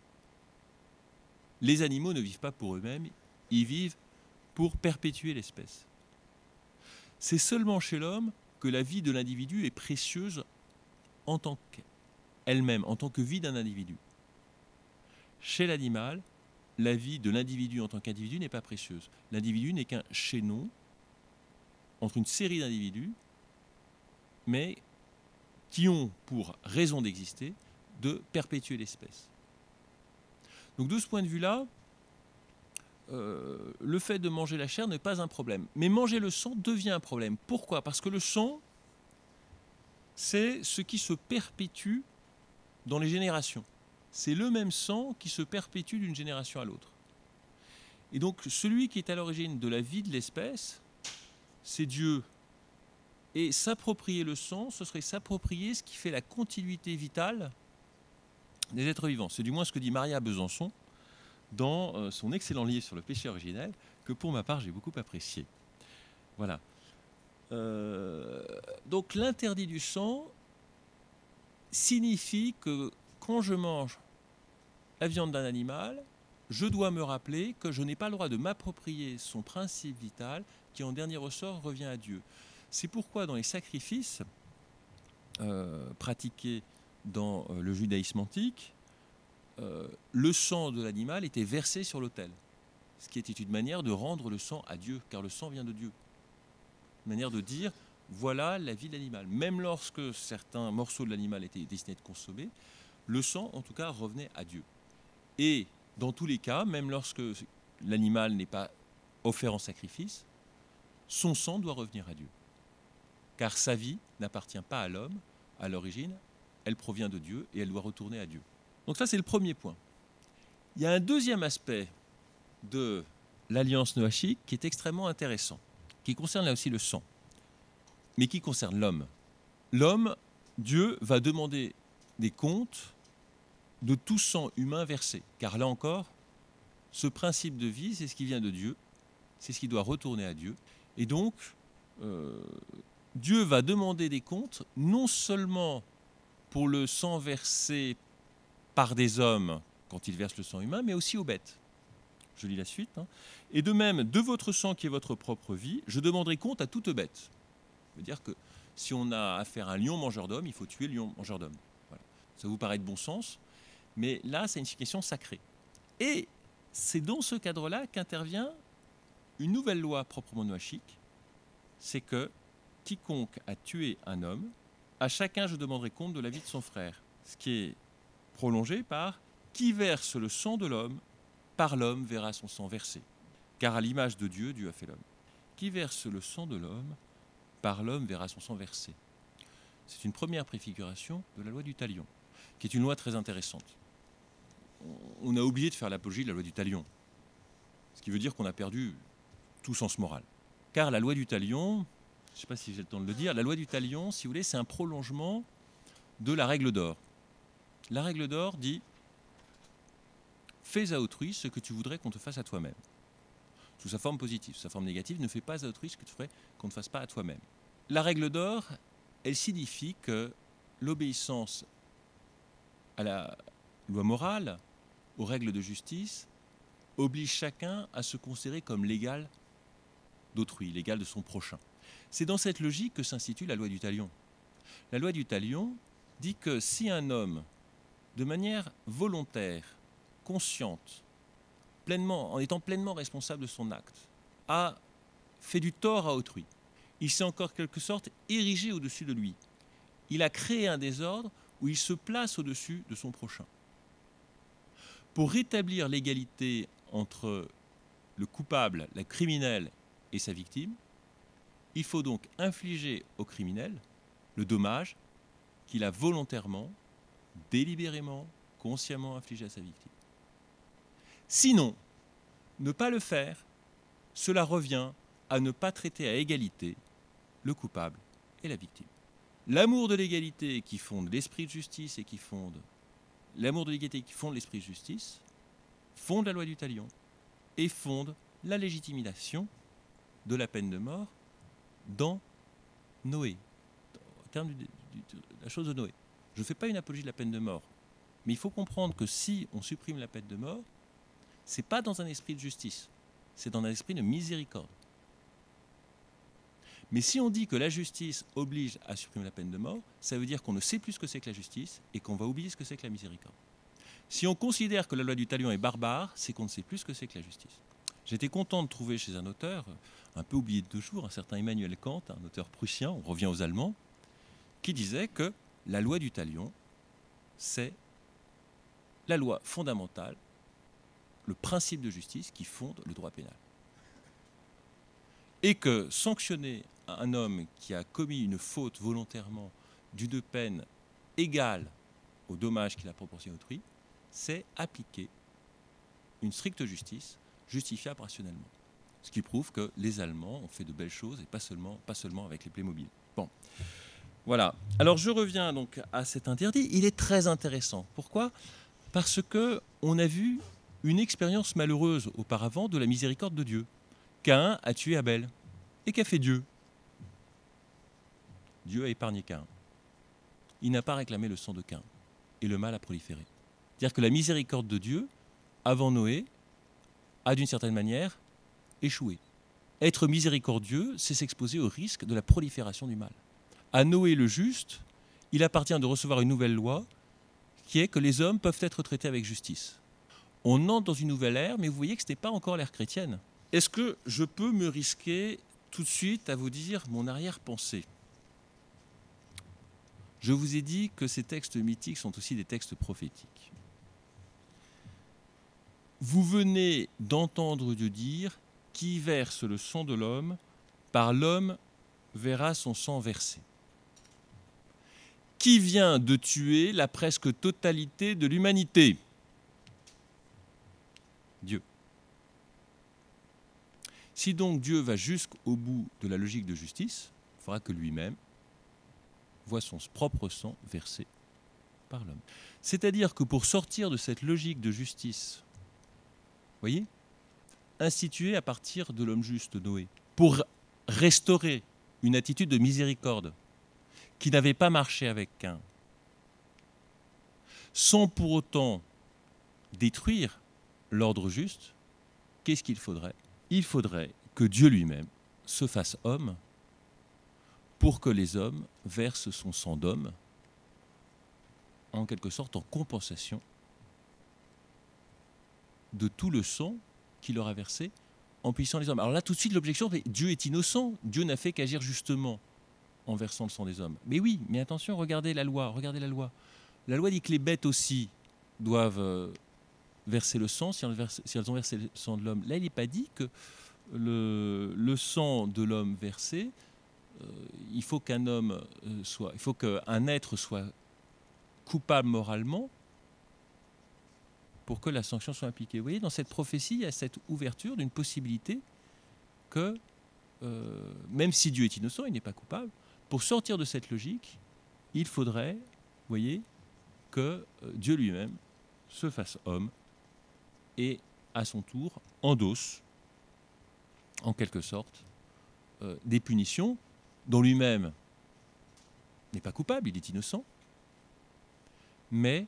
Les animaux ne vivent pas pour eux-mêmes, ils vivent pour perpétuer l'espèce. C'est seulement chez l'homme que la vie de l'individu est précieuse en tant qu'elle-même, en tant que vie d'un individu. Chez l'animal, la vie de l'individu en tant qu'individu n'est pas précieuse. L'individu n'est qu'un chaînon entre une série d'individus, mais qui ont pour raison d'exister de perpétuer l'espèce. Donc de ce point de vue-là, le fait de manger la chair n'est pas un problème. Mais manger le sang devient un problème. Pourquoi ? Parce que le sang, c'est ce qui se perpétue dans les générations. C'est le même sang qui se perpétue d'une génération à l'autre. Et donc celui qui est à l'origine de la vie de l'espèce, c'est Dieu. Et s'approprier le sang, ce serait s'approprier ce qui fait la continuité vitale des êtres vivants. C'est du moins ce que dit Maria Besançon dans son excellent livre sur le péché originel, que pour ma part j'ai beaucoup apprécié. Voilà. Donc l'interdit du sang signifie que quand je mange la viande d'un animal, je dois me rappeler que je n'ai pas le droit de m'approprier son principe vital qui en dernier ressort revient à Dieu. C'est pourquoi dans les sacrifices pratiqués dans le judaïsme antique, le sang de l'animal était versé sur l'autel, ce qui était une manière de rendre le sang à Dieu, car le sang vient de Dieu. Une manière de dire, voilà la vie de l'animal. Même lorsque certains morceaux de l'animal étaient destinés à être consommés, le sang, en tout cas, revenait à Dieu. Et dans tous les cas, même lorsque l'animal n'est pas offert en sacrifice, son sang doit revenir à Dieu. Car sa vie n'appartient pas à l'homme, à l'origine, elle provient de Dieu et elle doit retourner à Dieu. Donc ça, c'est le premier point. Il y a un deuxième aspect de l'alliance noachique qui est extrêmement intéressant, qui concerne là aussi le sang, mais qui concerne l'homme. L'homme, Dieu va demander des comptes de tout sang humain versé, car là encore, ce principe de vie, c'est ce qui vient de Dieu, c'est ce qui doit retourner à Dieu. Et donc, Dieu va demander des comptes, non seulement pour le sang versé par des hommes quand ils versent le sang humain, mais aussi aux bêtes. Je lis la suite. Et de même, de votre sang qui est votre propre vie, je demanderai compte à toute bête. Ça veut dire que si on a affaire à un lion mangeur d'hommes, il faut tuer le lion mangeur d'hommes. Voilà. Ça vous paraît de bon sens, mais là, c'est une question sacrée. Et c'est dans ce cadre-là qu'intervient une nouvelle loi proprement noachique, c'est que quiconque a tué un homme, à chacun je demanderai compte de la vie de son frère. Ce qui est prolongé par « qui verse le sang de l'homme, par l'homme verra son sang versé. Car à l'image de Dieu, Dieu a fait l'homme. Qui verse le sang de l'homme, par l'homme verra son sang versé. » C'est une première préfiguration de la loi du talion, qui est une loi très intéressante. On a oublié de faire l'apologie de la loi du talion, ce qui veut dire qu'on a perdu tout sens moral. Car la loi du talion, je ne sais pas si j'ai le temps de le dire, la loi du talion, si vous voulez, c'est un prolongement de la règle d'or. La règle d'or dit « fais à autrui ce que tu voudrais qu'on te fasse à toi-même ». Sous sa forme positive. Sous sa forme négative, ne fais pas à autrui ce que tu ferais qu'on ne fasse pas à toi-même. La règle d'or, elle signifie que l'obéissance à la loi morale, aux règles de justice, oblige chacun à se considérer comme l'égal d'autrui, l'égal de son prochain. C'est dans cette logique que s'institue la loi du talion. La loi du talion dit que si un homme, de manière volontaire, consciente, en étant pleinement responsable de son acte, a fait du tort à autrui, il s'est en quelque sorte érigé au-dessus de lui. Il a créé un désordre où il se place au-dessus de son prochain. Pour rétablir l'égalité entre le coupable, le criminel et sa victime, il faut donc infliger au criminel le dommage qu'il a volontairement, délibérément, consciemment infligé à sa victime. Sinon, ne pas le faire, cela revient à ne pas traiter à égalité le coupable et la victime. L'amour de l'égalité qui fonde l'esprit de justice et qui fonde l'esprit de justice fonde la loi du talion et fonde la légitimation de la peine de mort dans Noé, au terme de la chose de Noé. Je ne fais pas une apologie de la peine de mort, mais il faut comprendre que si on supprime la peine de mort, ce n'est pas dans un esprit de justice, c'est dans un esprit de miséricorde. Mais si on dit que la justice oblige à supprimer la peine de mort, ça veut dire qu'on ne sait plus ce que c'est que la justice et qu'on va oublier ce que c'est que la miséricorde. Si on considère que la loi du talion est barbare, c'est qu'on ne sait plus ce que c'est que la justice. J'étais content de trouver chez un auteur, un peu oublié de toujours, un certain Emmanuel Kant, un auteur prussien, on revient aux Allemands, qui disait que la loi du talion, c'est la loi fondamentale, le principe de justice qui fonde le droit pénal. Et que sanctionner un homme qui a commis une faute volontairement d'une peine égale au dommage qu'il a proportionné à autrui, c'est appliquer une stricte justice justifiable rationnellement. Ce qui prouve que les Allemands ont fait de belles choses et pas seulement avec les Playmobil. Bon, voilà. Alors je reviens donc à cet interdit. Il est très intéressant. Pourquoi ? Parce qu'on a vu une expérience malheureuse auparavant de la miséricorde de Dieu. Caïn a tué Abel. Et qu'a fait Dieu ? Dieu a épargné Caïn. Il n'a pas réclamé le sang de Caïn. Et le mal a proliféré. C'est-à-dire que la miséricorde de Dieu, avant Noé, a d'une certaine manière échoué. Être miséricordieux, c'est s'exposer au risque de la prolifération du mal. À Noé le juste, il appartient de recevoir une nouvelle loi qui est que les hommes peuvent être traités avec justice. On entre dans une nouvelle ère, mais vous voyez que ce n'est pas encore l'ère chrétienne. Est-ce que je peux me risquer tout de suite à vous dire mon arrière-pensée ? Je vous ai dit que ces textes mythiques sont aussi des textes prophétiques. Vous venez d'entendre Dieu dire « Qui verse le sang de l'homme, par l'homme verra son sang versé ». Qui vient de tuer la presque totalité de l'humanité ? Dieu. Si donc Dieu va jusqu'au bout de la logique de justice, il faudra que lui-même voit son propre sang versé par l'homme. C'est-à-dire que pour sortir de cette logique de justice, voyez, instituée à partir de l'homme juste Noé, pour restaurer une attitude de miséricorde qui n'avait pas marché avec Caïn, sans pour autant détruire l'ordre juste, qu'est-ce qu'il faudrait ? Il faudrait que Dieu lui-même se fasse homme pour que les hommes versent son sang d'homme, en quelque sorte en compensation de tout le sang qu'il aura versé en punissant les hommes. Alors là, tout de suite, l'objection, c'est Dieu est innocent. Dieu n'a fait qu'agir justement en versant le sang des hommes. Mais oui, mais attention, regardez la loi. La loi dit que les bêtes aussi doivent verser le sang si elles ont versé le sang de l'homme. Là, il n'est pas dit que le sang de l'homme versé, il faut qu'un être soit coupable moralement pour que la sanction soit appliquée. Vous voyez, dans cette prophétie, il y a cette ouverture d'une possibilité que, même si Dieu est innocent, il n'est pas coupable. Pour sortir de cette logique, il faudrait, vous voyez, que Dieu lui-même se fasse homme et, à son tour, endosse, en quelque sorte, des punitions dont lui-même n'est pas coupable, il est innocent, mais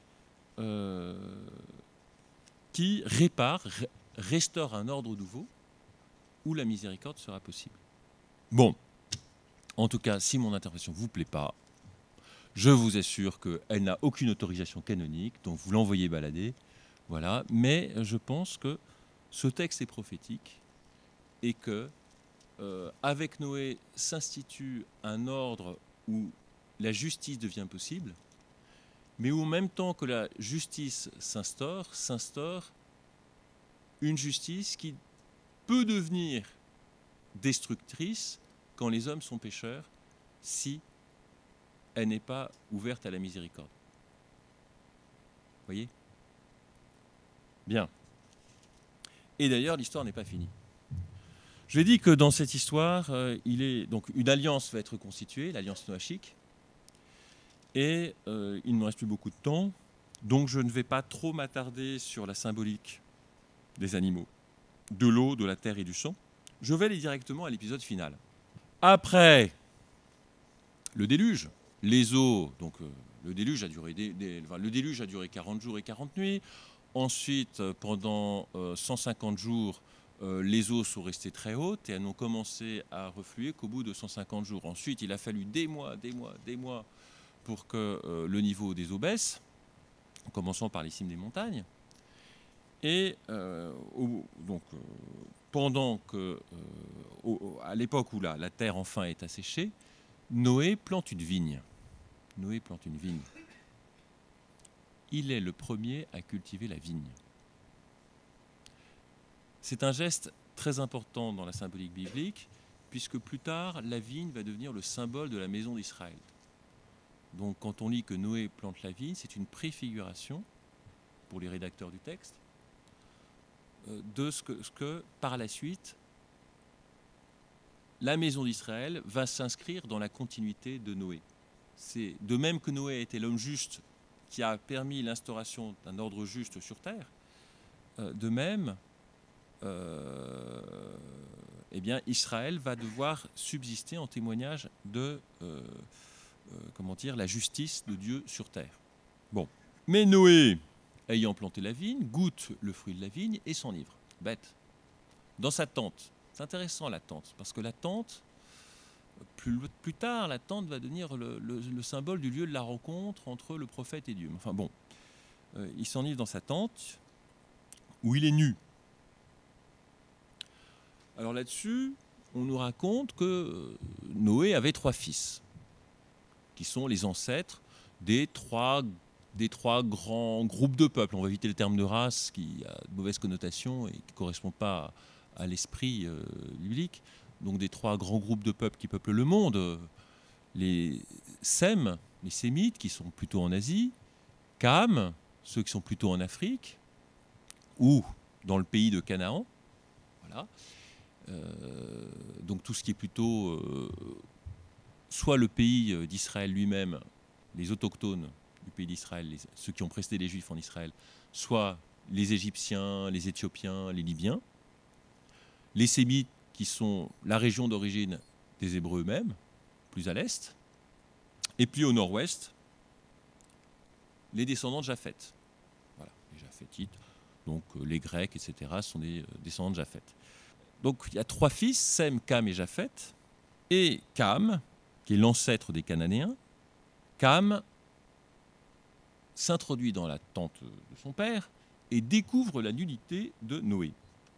qui restaure un ordre nouveau où la miséricorde sera possible. Bon, en tout cas, si mon interprétation ne vous plaît pas, je vous assure qu'elle n'a aucune autorisation canonique, donc vous l'envoyez balader, voilà. Mais je pense que ce texte est prophétique et que, avec Noé, s'institue un ordre où la justice devient possible, mais où en même temps que la justice s'instaure une justice qui peut devenir destructrice quand les hommes sont pécheurs, si elle n'est pas ouverte à la miséricorde. Vous voyez ? Bien. Et d'ailleurs, l'histoire n'est pas finie. Je l'ai dit que dans cette histoire, donc une alliance va être constituée, l'alliance noachique, et il ne me reste plus beaucoup de temps, donc je ne vais pas trop m'attarder sur la symbolique des animaux, de l'eau, de la terre et du sang. Je vais aller directement à l'épisode final. Après le déluge, les eaux, donc le déluge a duré le déluge a duré 40 jours et 40 nuits. Ensuite, pendant 150 jours, les eaux sont restées très hautes et elles n'ont commencé à refluer qu'au bout de 150 jours. Ensuite, il a fallu des mois pour que le niveau des eaux baisse, en commençant par les cimes des montagnes. Et pendant que, à l'époque où la terre enfin est asséchée, Noé plante une vigne. Il est le premier à cultiver la vigne. C'est un geste très important dans la symbolique biblique, puisque plus tard, la vigne va devenir le symbole de la maison d'Israël. Donc quand on lit que Noé plante la vigne, c'est une préfiguration, pour les rédacteurs du texte, de ce que par la suite, la maison d'Israël va s'inscrire dans la continuité de Noé. C'est de même que Noé était l'homme juste qui a permis l'instauration d'un ordre juste sur terre, de même, Israël va devoir subsister en témoignage de la justice de Dieu sur terre. Bon. Mais Noé, ayant planté la vigne, goûte le fruit de la vigne et s'enivre. Bête. Dans sa tente. C'est intéressant la tente, parce que la tente, plus tard, la tente va devenir le symbole du lieu de la rencontre entre le prophète et Dieu. Enfin bon, il s'enivre dans sa tente, où il est nu. Alors là-dessus, on nous raconte que Noé avait 3 fils, qui sont les ancêtres des trois grands groupes de peuples. On va éviter le terme de race qui a de mauvaises connotations et qui ne correspond pas à l'esprit biblique. Donc des 3 grands groupes de peuples qui peuplent le monde. Les Sem, les Sémites, qui sont plutôt en Asie. Cam, ceux qui sont plutôt en Afrique, ou dans le pays de Canaan. Voilà. Donc tout ce qui est plutôt soit le pays d'Israël lui-même, les autochtones du pays d'Israël, ceux qui ont précédé les Juifs en Israël, soit les Égyptiens, les Éthiopiens, les Libyens, les Sémites qui sont la région d'origine des Hébreux eux-mêmes, plus à l'est, et puis au nord-ouest, les descendants de Japheth. Voilà, les Japhétites, donc les Grecs, etc., sont des descendants de Japheth. Donc il y a 3 fils, Sem, Cam et Japheth. Et Cam, qui est l'ancêtre des Cananéens, Cam s'introduit dans la tente de son père et découvre la nudité de Noé.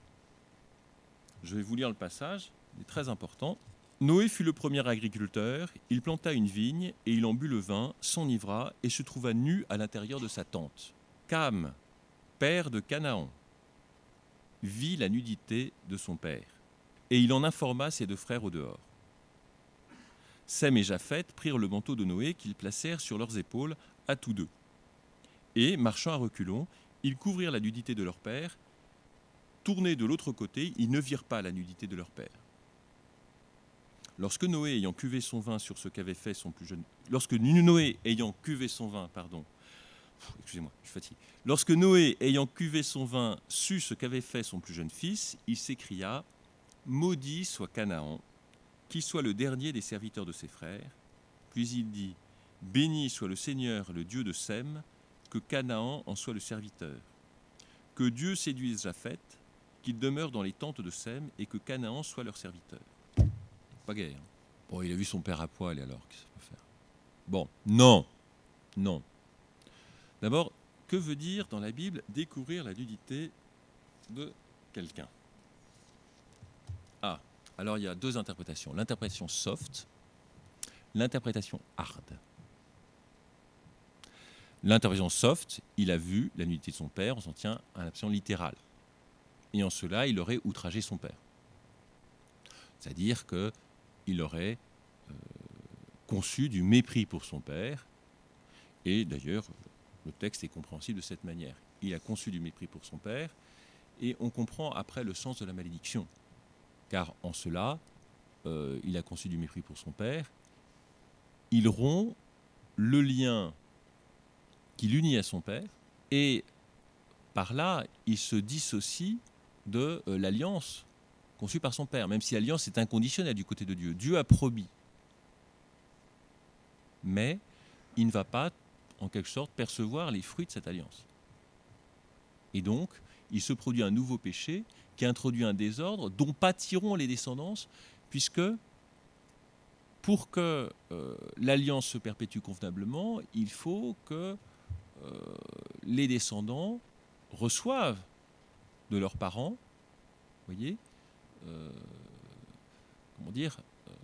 Je vais vous lire le passage, il est très important. Noé fut le premier agriculteur, il planta une vigne et il en but le vin, s'enivra et se trouva nu à l'intérieur de sa tente. Cam, père de Canaan, vit la nudité de son père, et il en informa ses 2 frères au dehors. Sem et Japheth prirent le manteau de Noé qu'ils placèrent sur leurs épaules à tous 2. Et, marchant à reculons, ils couvrirent la nudité de leur père. Tournés de l'autre côté, ils ne virent pas la nudité de leur père. Lorsque Noé ayant cuvé son vin sur ce qu'avait fait son plus jeune... Lorsque Noé ayant cuvé son vin, excusez-moi, je suis fatigué. Lorsque Noé, ayant cuvé son vin, sut ce qu'avait fait son plus jeune fils, il s'écria « Maudit soit Canaan, qui soit le dernier des serviteurs de ses frères. » Puis il dit « Béni soit le Seigneur, le Dieu de Sem, que Canaan en soit le serviteur. Que Dieu séduise Japheth, qu'il demeure dans les tentes de Sem, et que Canaan soit leur serviteur. » Pas gai, hein. Bon, il a vu son père à poil, et alors, qu'est-ce qu'il peut faire? Bon, non. D'abord, que veut dire dans la Bible découvrir la nudité de quelqu'un? Alors il y a 2 interprétations. L'interprétation soft, l'interprétation hard. L'interprétation soft, il a vu la nudité de son père, on s'en tient à l'option littérale. Et en cela, il aurait outragé son père. C'est-à-dire qu'il aurait conçu du mépris pour son père, et d'ailleurs, le texte est compréhensible de cette manière. Il a conçu du mépris pour son père, et on comprend après le sens de la malédiction. Car en cela, il a conçu du mépris pour son père. Il rompt le lien qui l'unit à son père, et par là, il se dissocie de l'alliance conçue par son père, même si l'alliance est inconditionnelle du côté de Dieu. Dieu a promis. Mais il ne va pas, en quelque sorte, percevoir les fruits de cette alliance. Et donc, il se produit un nouveau péché qui introduit un désordre dont pâtiront les descendances, puisque pour que l'alliance se perpétue convenablement, il faut que les descendants reçoivent de leurs parents, voyez, comment dire,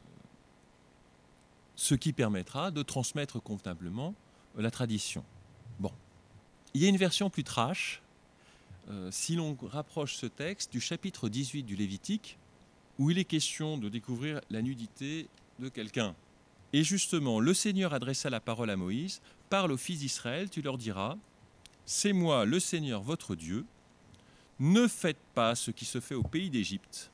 ce qui permettra de transmettre convenablement la tradition. Bon. Il y a une version plus trash, si l'on rapproche ce texte du chapitre 18 du Lévitique, où il est question de découvrir la nudité de quelqu'un. Et justement, le Seigneur adressa la parole à Moïse, « Parle aux fils d'Israël, tu leur diras, c'est moi le Seigneur votre Dieu, ne faites pas ce qui se fait au pays d'Égypte,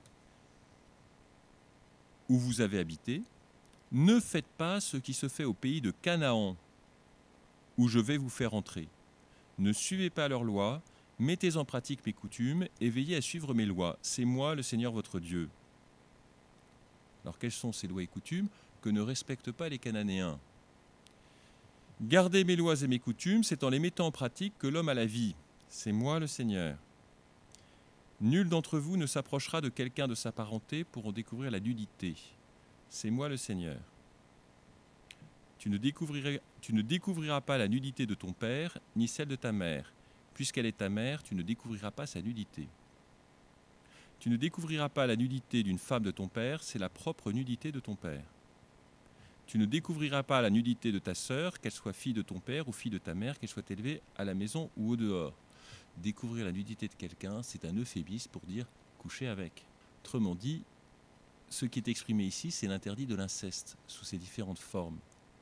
où vous avez habité, ne faites pas ce qui se fait au pays de Canaan, où je vais vous faire entrer. Ne suivez pas leurs lois, mettez en pratique mes coutumes et veillez à suivre mes lois. C'est moi, le Seigneur votre Dieu. » Alors, quelles sont ces lois et coutumes que ne respectent pas les Cananéens ? Gardez mes lois et mes coutumes, c'est en les mettant en pratique que l'homme a la vie. C'est moi, le Seigneur. Nul d'entre vous ne s'approchera de quelqu'un de sa parenté pour en découvrir la nudité. C'est moi, le Seigneur. Tu ne découvriras pas la nudité de ton père, ni celle de ta mère. Puisqu'elle est ta mère, tu ne découvriras pas sa nudité. Tu ne découvriras pas la nudité d'une femme de ton père, c'est la propre nudité de ton père. Tu ne découvriras pas la nudité de ta sœur, qu'elle soit fille de ton père ou fille de ta mère, qu'elle soit élevée à la maison ou au dehors. Découvrir la nudité de quelqu'un, c'est un euphémisme pour dire coucher avec. Autrement dit, ce qui est exprimé ici, c'est l'interdit de l'inceste sous ses différentes formes.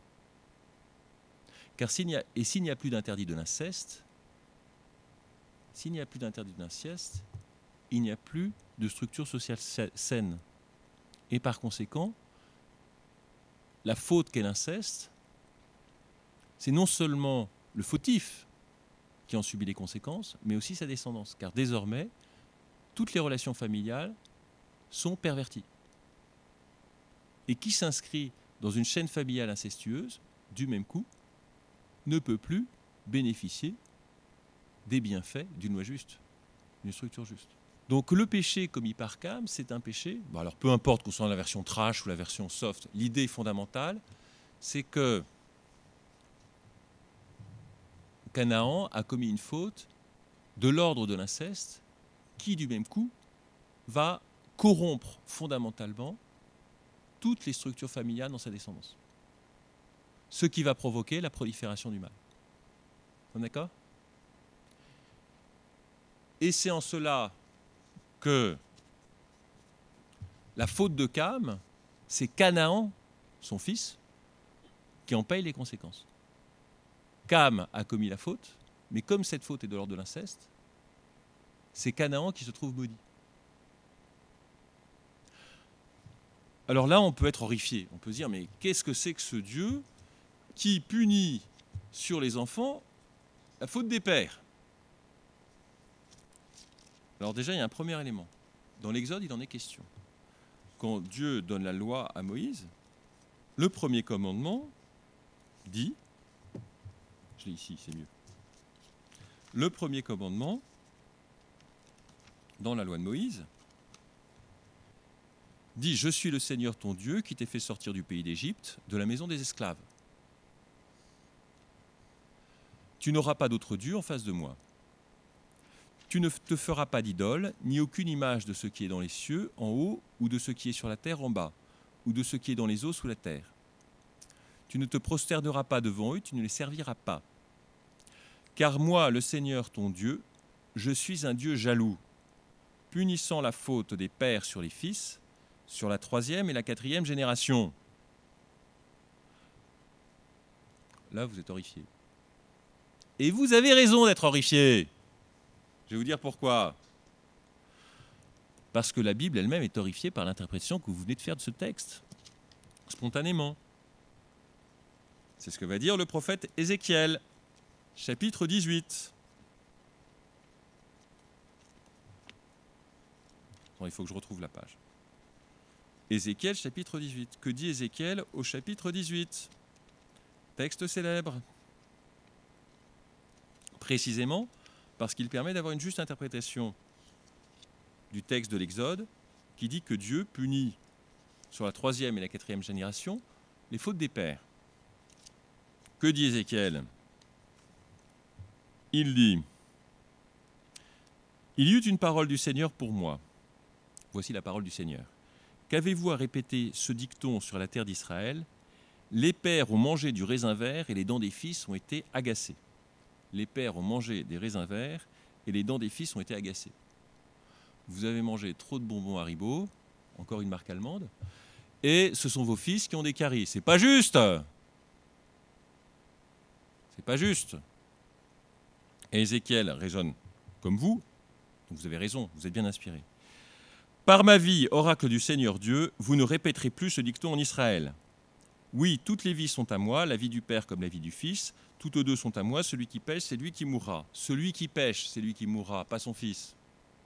Car s'il n'y a plus d'interdit de l'inceste, il n'y a plus de structure sociale saine. Et par conséquent, la faute qu'est l'inceste, c'est non seulement le fautif qui en subit les conséquences, mais aussi sa descendance. Car désormais, toutes les relations familiales sont perverties. Et qui s'inscrit dans une chaîne familiale incestueuse, du même coup, ne peut plus bénéficier des bienfaits d'une loi juste, d'une structure juste. Donc le péché commis par Cam, c'est un péché, bon alors peu importe qu'on soit dans la version trash ou la version soft, l'idée fondamentale, c'est que Canaan a commis une faute de l'ordre de l'inceste qui, du même coup, va corrompre fondamentalement toutes les structures familiales dans sa descendance. Ce qui va provoquer la prolifération du mal. On est d'accord ? Et c'est en cela que la faute de Cam, c'est Canaan, son fils, qui en paye les conséquences. Cam a commis la faute, mais comme cette faute est de l'ordre de l'inceste, c'est Canaan qui se trouve maudit. Alors là, on peut être horrifié. On peut se dire, mais qu'est-ce que c'est que ce Dieu qui punit sur les enfants la faute des pères ? Alors déjà, il y a un premier élément. Dans l'Exode, il en est question. Quand Dieu donne la loi à Moïse, le premier commandement dit, je l'ai ici, c'est mieux. Le premier commandement, dans la loi de Moïse, dit « Je suis le Seigneur ton Dieu qui t'ai fait sortir du pays d'Égypte, de la maison des esclaves. Tu n'auras pas d'autre Dieu en face de moi. Tu ne te feras pas d'idole, ni aucune image de ce qui est dans les cieux en haut, ou de ce qui est sur la terre en bas, ou de ce qui est dans les eaux sous la terre. Tu ne te prosterneras pas devant eux, tu ne les serviras pas. Car moi, le Seigneur ton Dieu, je suis un Dieu jaloux, punissant la faute des pères sur les fils, sur la 3e et la 4e génération. » Là, vous êtes horrifiés. Et vous avez raison d'être horrifiés. Je vais vous dire pourquoi. Parce que la Bible elle-même est horrifiée par l'interprétation que vous venez de faire de ce texte, spontanément. C'est ce que va dire le prophète Ézéchiel, chapitre 18. Attends, il faut que je retrouve la page. Ézéchiel, chapitre 18. Que dit Ézéchiel au chapitre 18 ? Texte célèbre. Précisément parce qu'il permet d'avoir une juste interprétation du texte de l'Exode qui dit que Dieu punit sur la 3e et la 4e génération les fautes des pères. Que dit Ézéchiel ? Il dit « Il y eut une parole du Seigneur pour moi. Voici la parole du Seigneur. Qu'avez-vous à répéter ce dicton sur la terre d'Israël ? Les pères ont mangé du raisin vert et les dents des fils ont été agacées. Les pères ont mangé des raisins verts et les dents des fils ont été agacées. Vous avez mangé trop de bonbons Haribo, encore une marque allemande, et ce sont vos fils qui ont des caries. C'est pas juste. C'est pas juste. » Et Ézéchiel raisonne comme vous, donc vous avez raison, vous êtes bien inspiré. Par ma vie, oracle du Seigneur Dieu, vous ne répéterez plus ce dicton en Israël. Oui, toutes les vies sont à moi, la vie du Père comme la vie du Fils. Toutes deux sont à moi, celui qui pêche, c'est lui qui mourra. Celui qui pêche, c'est lui qui mourra, pas son fils.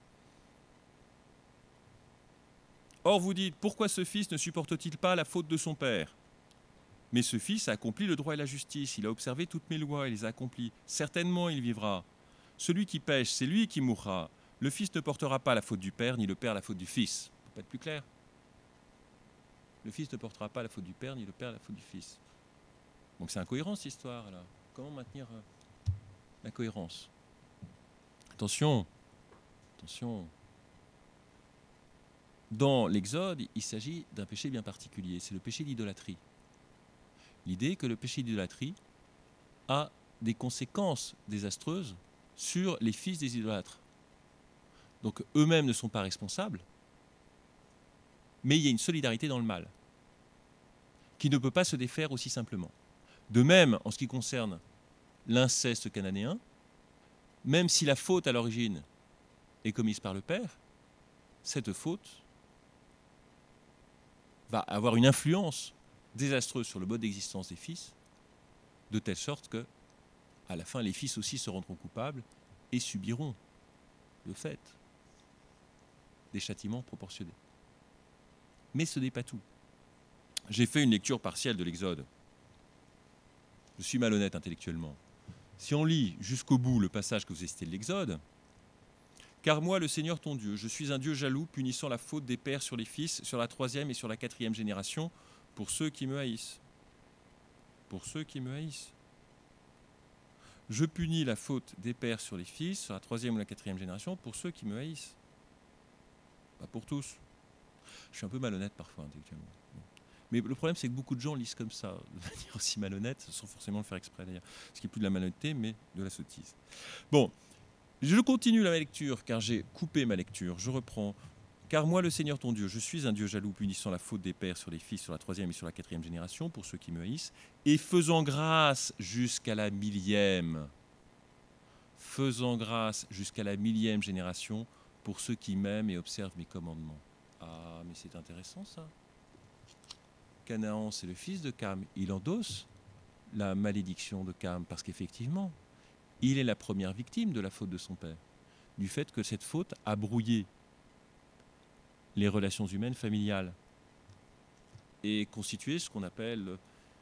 Or vous dites, pourquoi ce fils ne supporte-t-il pas la faute de son père ? Mais ce fils a accompli le droit et la justice, il a observé toutes mes lois et les a accomplies. Certainement il vivra. Celui qui pêche, c'est lui qui mourra. Le fils ne portera pas la faute du père, ni le père la faute du fils. Ça peut pas être plus clair. Le fils ne portera pas la faute du père, ni le père la faute du fils. Donc c'est incohérent cette histoire là. Comment maintenir la cohérence ? Attention, attention. Dans l'Exode, il s'agit d'un péché bien particulier, c'est le péché d'idolâtrie. L'idée que le péché d'idolâtrie a des conséquences désastreuses sur les fils des idolâtres. Donc eux-mêmes ne sont pas responsables, mais il y a une solidarité dans le mal qui ne peut pas se défaire aussi simplement. De même, en ce qui concerne l'inceste cananéen, même si la faute à l'origine est commise par le père, cette faute va avoir une influence désastreuse sur le mode d'existence des fils, de telle sorte que, à la fin, les fils aussi se rendront coupables et subiront, de fait, des châtiments proportionnés. Mais ce n'est pas tout. J'ai fait une lecture partielle de l'Exode. Je suis malhonnête intellectuellement. Si on lit jusqu'au bout le passage que vous avez cité de l'Exode, « Car moi, le Seigneur ton Dieu, je suis un Dieu jaloux, punissant la faute des pères sur les fils, sur la 3e et sur la 4e génération, pour ceux qui me haïssent. » Pour ceux qui me haïssent. Je punis la faute des pères sur les fils, sur la 3e ou la 4e génération, pour ceux qui me haïssent. Pas pour tous. Je suis un peu malhonnête parfois intellectuellement. Mais le problème, c'est que beaucoup de gens lisent comme ça, de manière aussi malhonnête, sans forcément le faire exprès d'ailleurs. Ce qui n'est plus de la malhonnêteté, mais de la sottise. Bon, je continue la lecture, car j'ai coupé ma lecture. Je reprends. Car moi, le Seigneur ton Dieu, je suis un Dieu jaloux, punissant la faute des pères sur les fils, sur la 3e et sur la 4e génération, pour ceux qui me haïssent, et faisant grâce jusqu'à la 1000e. Faisant grâce jusqu'à la 1000e génération, pour ceux qui m'aiment et observent mes commandements. Ah, mais c'est intéressant ça. Canaan, c'est le fils de Cam. Il endosse la malédiction de Cam, parce qu'effectivement, il est la première victime de la faute de son père, du fait que cette faute a brouillé les relations humaines familiales et constitué ce qu'on appelle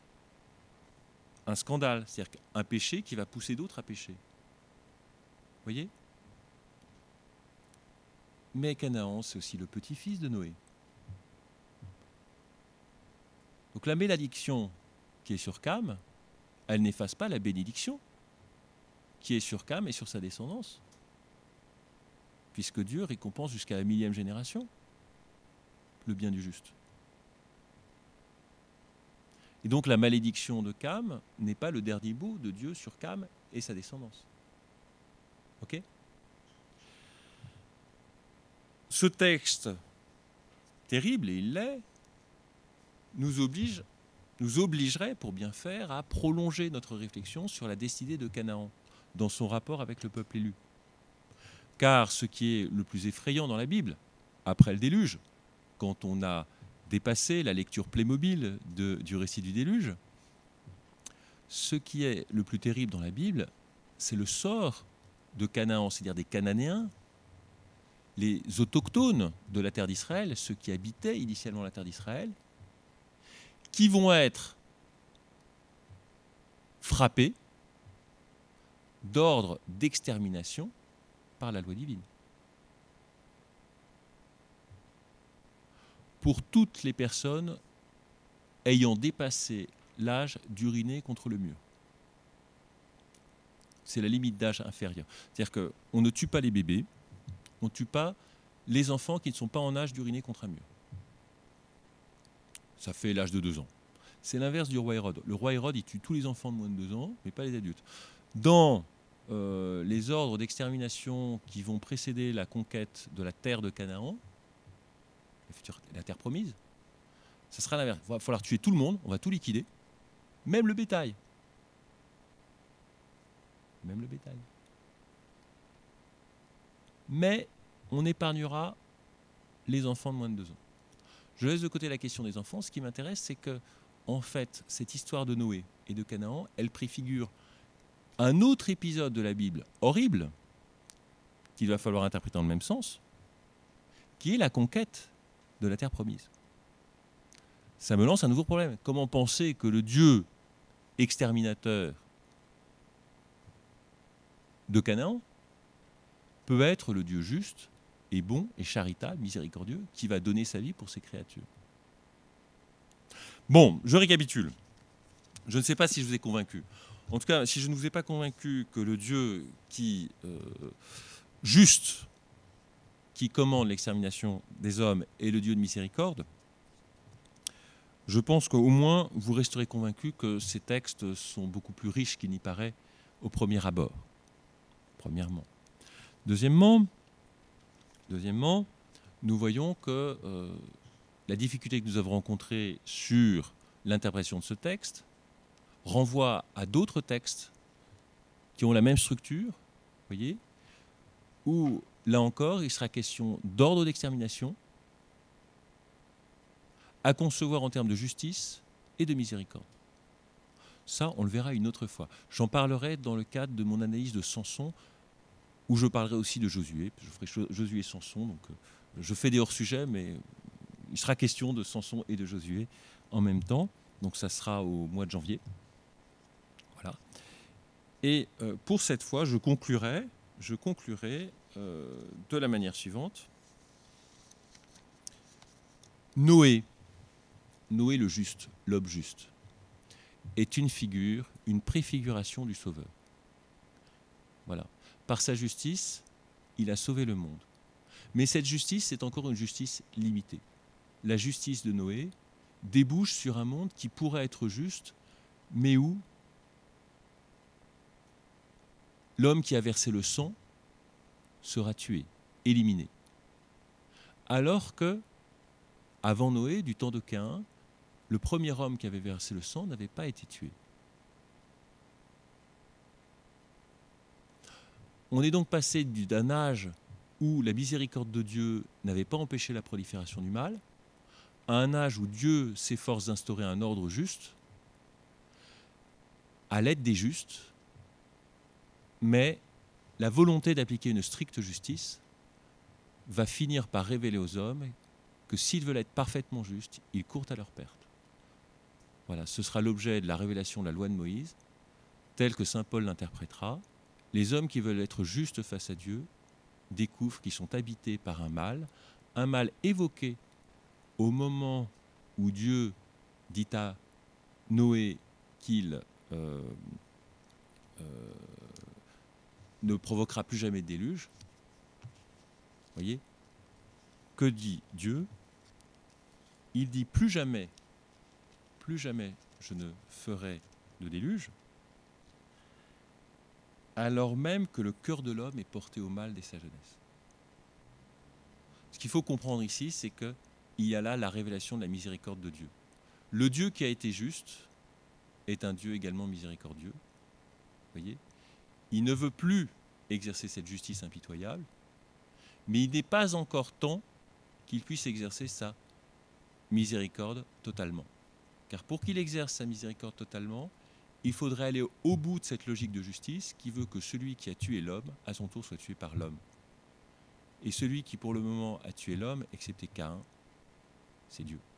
un scandale, c'est-à-dire un péché qui va pousser d'autres à pécher. Vous voyez ? Mais Canaan, c'est aussi le petit-fils de Noé. Donc la malédiction qui est sur Cam, elle n'efface pas la bénédiction qui est sur Cam et sur sa descendance, puisque Dieu récompense jusqu'à la 1000e génération le bien du juste. Et donc la malédiction de Cam n'est pas le dernier mot de Dieu sur Cam et sa descendance. Ok ? Ce texte terrible, et il l'est, nous obligerait, pour bien faire, à prolonger notre réflexion sur la destinée de Canaan dans son rapport avec le peuple élu. Car ce qui est le plus effrayant dans la Bible, après le déluge, quand on a dépassé la lecture Playmobil du récit du déluge, ce qui est le plus terrible dans la Bible, c'est le sort de Canaan, c'est-à-dire des Cananéens, les autochtones de la terre d'Israël, ceux qui habitaient initialement la terre d'Israël, qui vont être frappés d'ordre d'extermination par la loi divine. Pour toutes les personnes ayant dépassé l'âge d'uriner contre le mur. C'est la limite d'âge inférieure. C'est-à-dire qu'on ne tue pas les bébés, on ne tue pas les enfants qui ne sont pas en âge d'uriner contre un mur. Ça fait l'âge de 2 ans. C'est l'inverse du roi Hérode. Le roi Hérode, il tue tous les enfants de moins de 2 ans, mais pas les adultes. Dans les ordres d'extermination qui vont précéder la conquête de la terre de Canaan, la terre promise, ça sera l'inverse. Il va falloir tuer tout le monde, on va tout liquider, même le bétail. Même le bétail. Mais on épargnera les enfants de moins de 2 ans. Je laisse de côté la question des enfants. Ce qui m'intéresse, c'est que, en fait, cette histoire de Noé et de Canaan, elle préfigure un autre épisode de la Bible horrible, qu'il va falloir interpréter dans le même sens, qui est la conquête de la terre promise. Ça me lance un nouveau problème. Comment penser que le Dieu exterminateur de Canaan peut être le Dieu juste et bon et charitable, miséricordieux, qui va donner sa vie pour ses créatures? Bon, je récapitule. Je ne sais pas si je vous ai convaincu. En tout cas, si je ne vous ai pas convaincu que le Dieu juste, qui commande l'extermination des hommes, est le Dieu de miséricorde, je pense qu'au moins vous resterez convaincu que ces textes sont beaucoup plus riches qu'il n'y paraît au premier abord. Premièrement. Deuxièmement, nous voyons que la difficulté que nous avons rencontrée sur l'interprétation de ce texte renvoie à d'autres textes qui ont la même structure, voyez, où, là encore, il sera question d'ordre d'extermination à concevoir en termes de justice et de miséricorde. Ça, on le verra une autre fois. J'en parlerai dans le cadre de mon analyse de Samson, où je parlerai aussi de Josué. Je ferai Josué et Samson, donc je fais des hors-sujets, mais il sera question de Samson et de Josué en même temps. Donc ça sera au mois de janvier. Voilà. Et pour cette fois, je conclurai de la manière suivante. Noé le juste, l'homme juste, est une figure, une préfiguration du Sauveur. Voilà. Par sa justice, il a sauvé le monde. Mais cette justice, c'est encore une justice limitée. La justice de Noé débouche sur un monde qui pourrait être juste, mais où l'homme qui a versé le sang sera tué, éliminé. Alors que, avant Noé, du temps de Caïn, le premier homme qui avait versé le sang n'avait pas été tué. On est donc passé d'un âge où la miséricorde de Dieu n'avait pas empêché la prolifération du mal, à un âge où Dieu s'efforce d'instaurer un ordre juste, à l'aide des justes, mais la volonté d'appliquer une stricte justice va finir par révéler aux hommes que s'ils veulent être parfaitement justes, ils courent à leur perte. Voilà, ce sera l'objet de la révélation de la loi de Moïse, telle que saint Paul l'interprétera. Les hommes qui veulent être justes face à Dieu découvrent qu'ils sont habités par un mal évoqué au moment où Dieu dit à Noé qu'il ne provoquera plus jamais de déluge. Voyez, que dit Dieu? Il dit plus jamais je ne ferai de déluge, alors même que le cœur de l'homme est porté au mal dès sa jeunesse. Ce qu'il faut comprendre ici, c'est qu'il y a là la révélation de la miséricorde de Dieu. Le Dieu qui a été juste est un Dieu également miséricordieux. Voyez, il ne veut plus exercer cette justice impitoyable, mais il n'est pas encore temps qu'il puisse exercer sa miséricorde totalement. Car pour qu'il exerce sa miséricorde totalement, il faudrait aller au bout de cette logique de justice qui veut que celui qui a tué l'homme, à son tour, soit tué par l'homme. Et celui qui, pour le moment, a tué l'homme, excepté Caïn, c'est Dieu.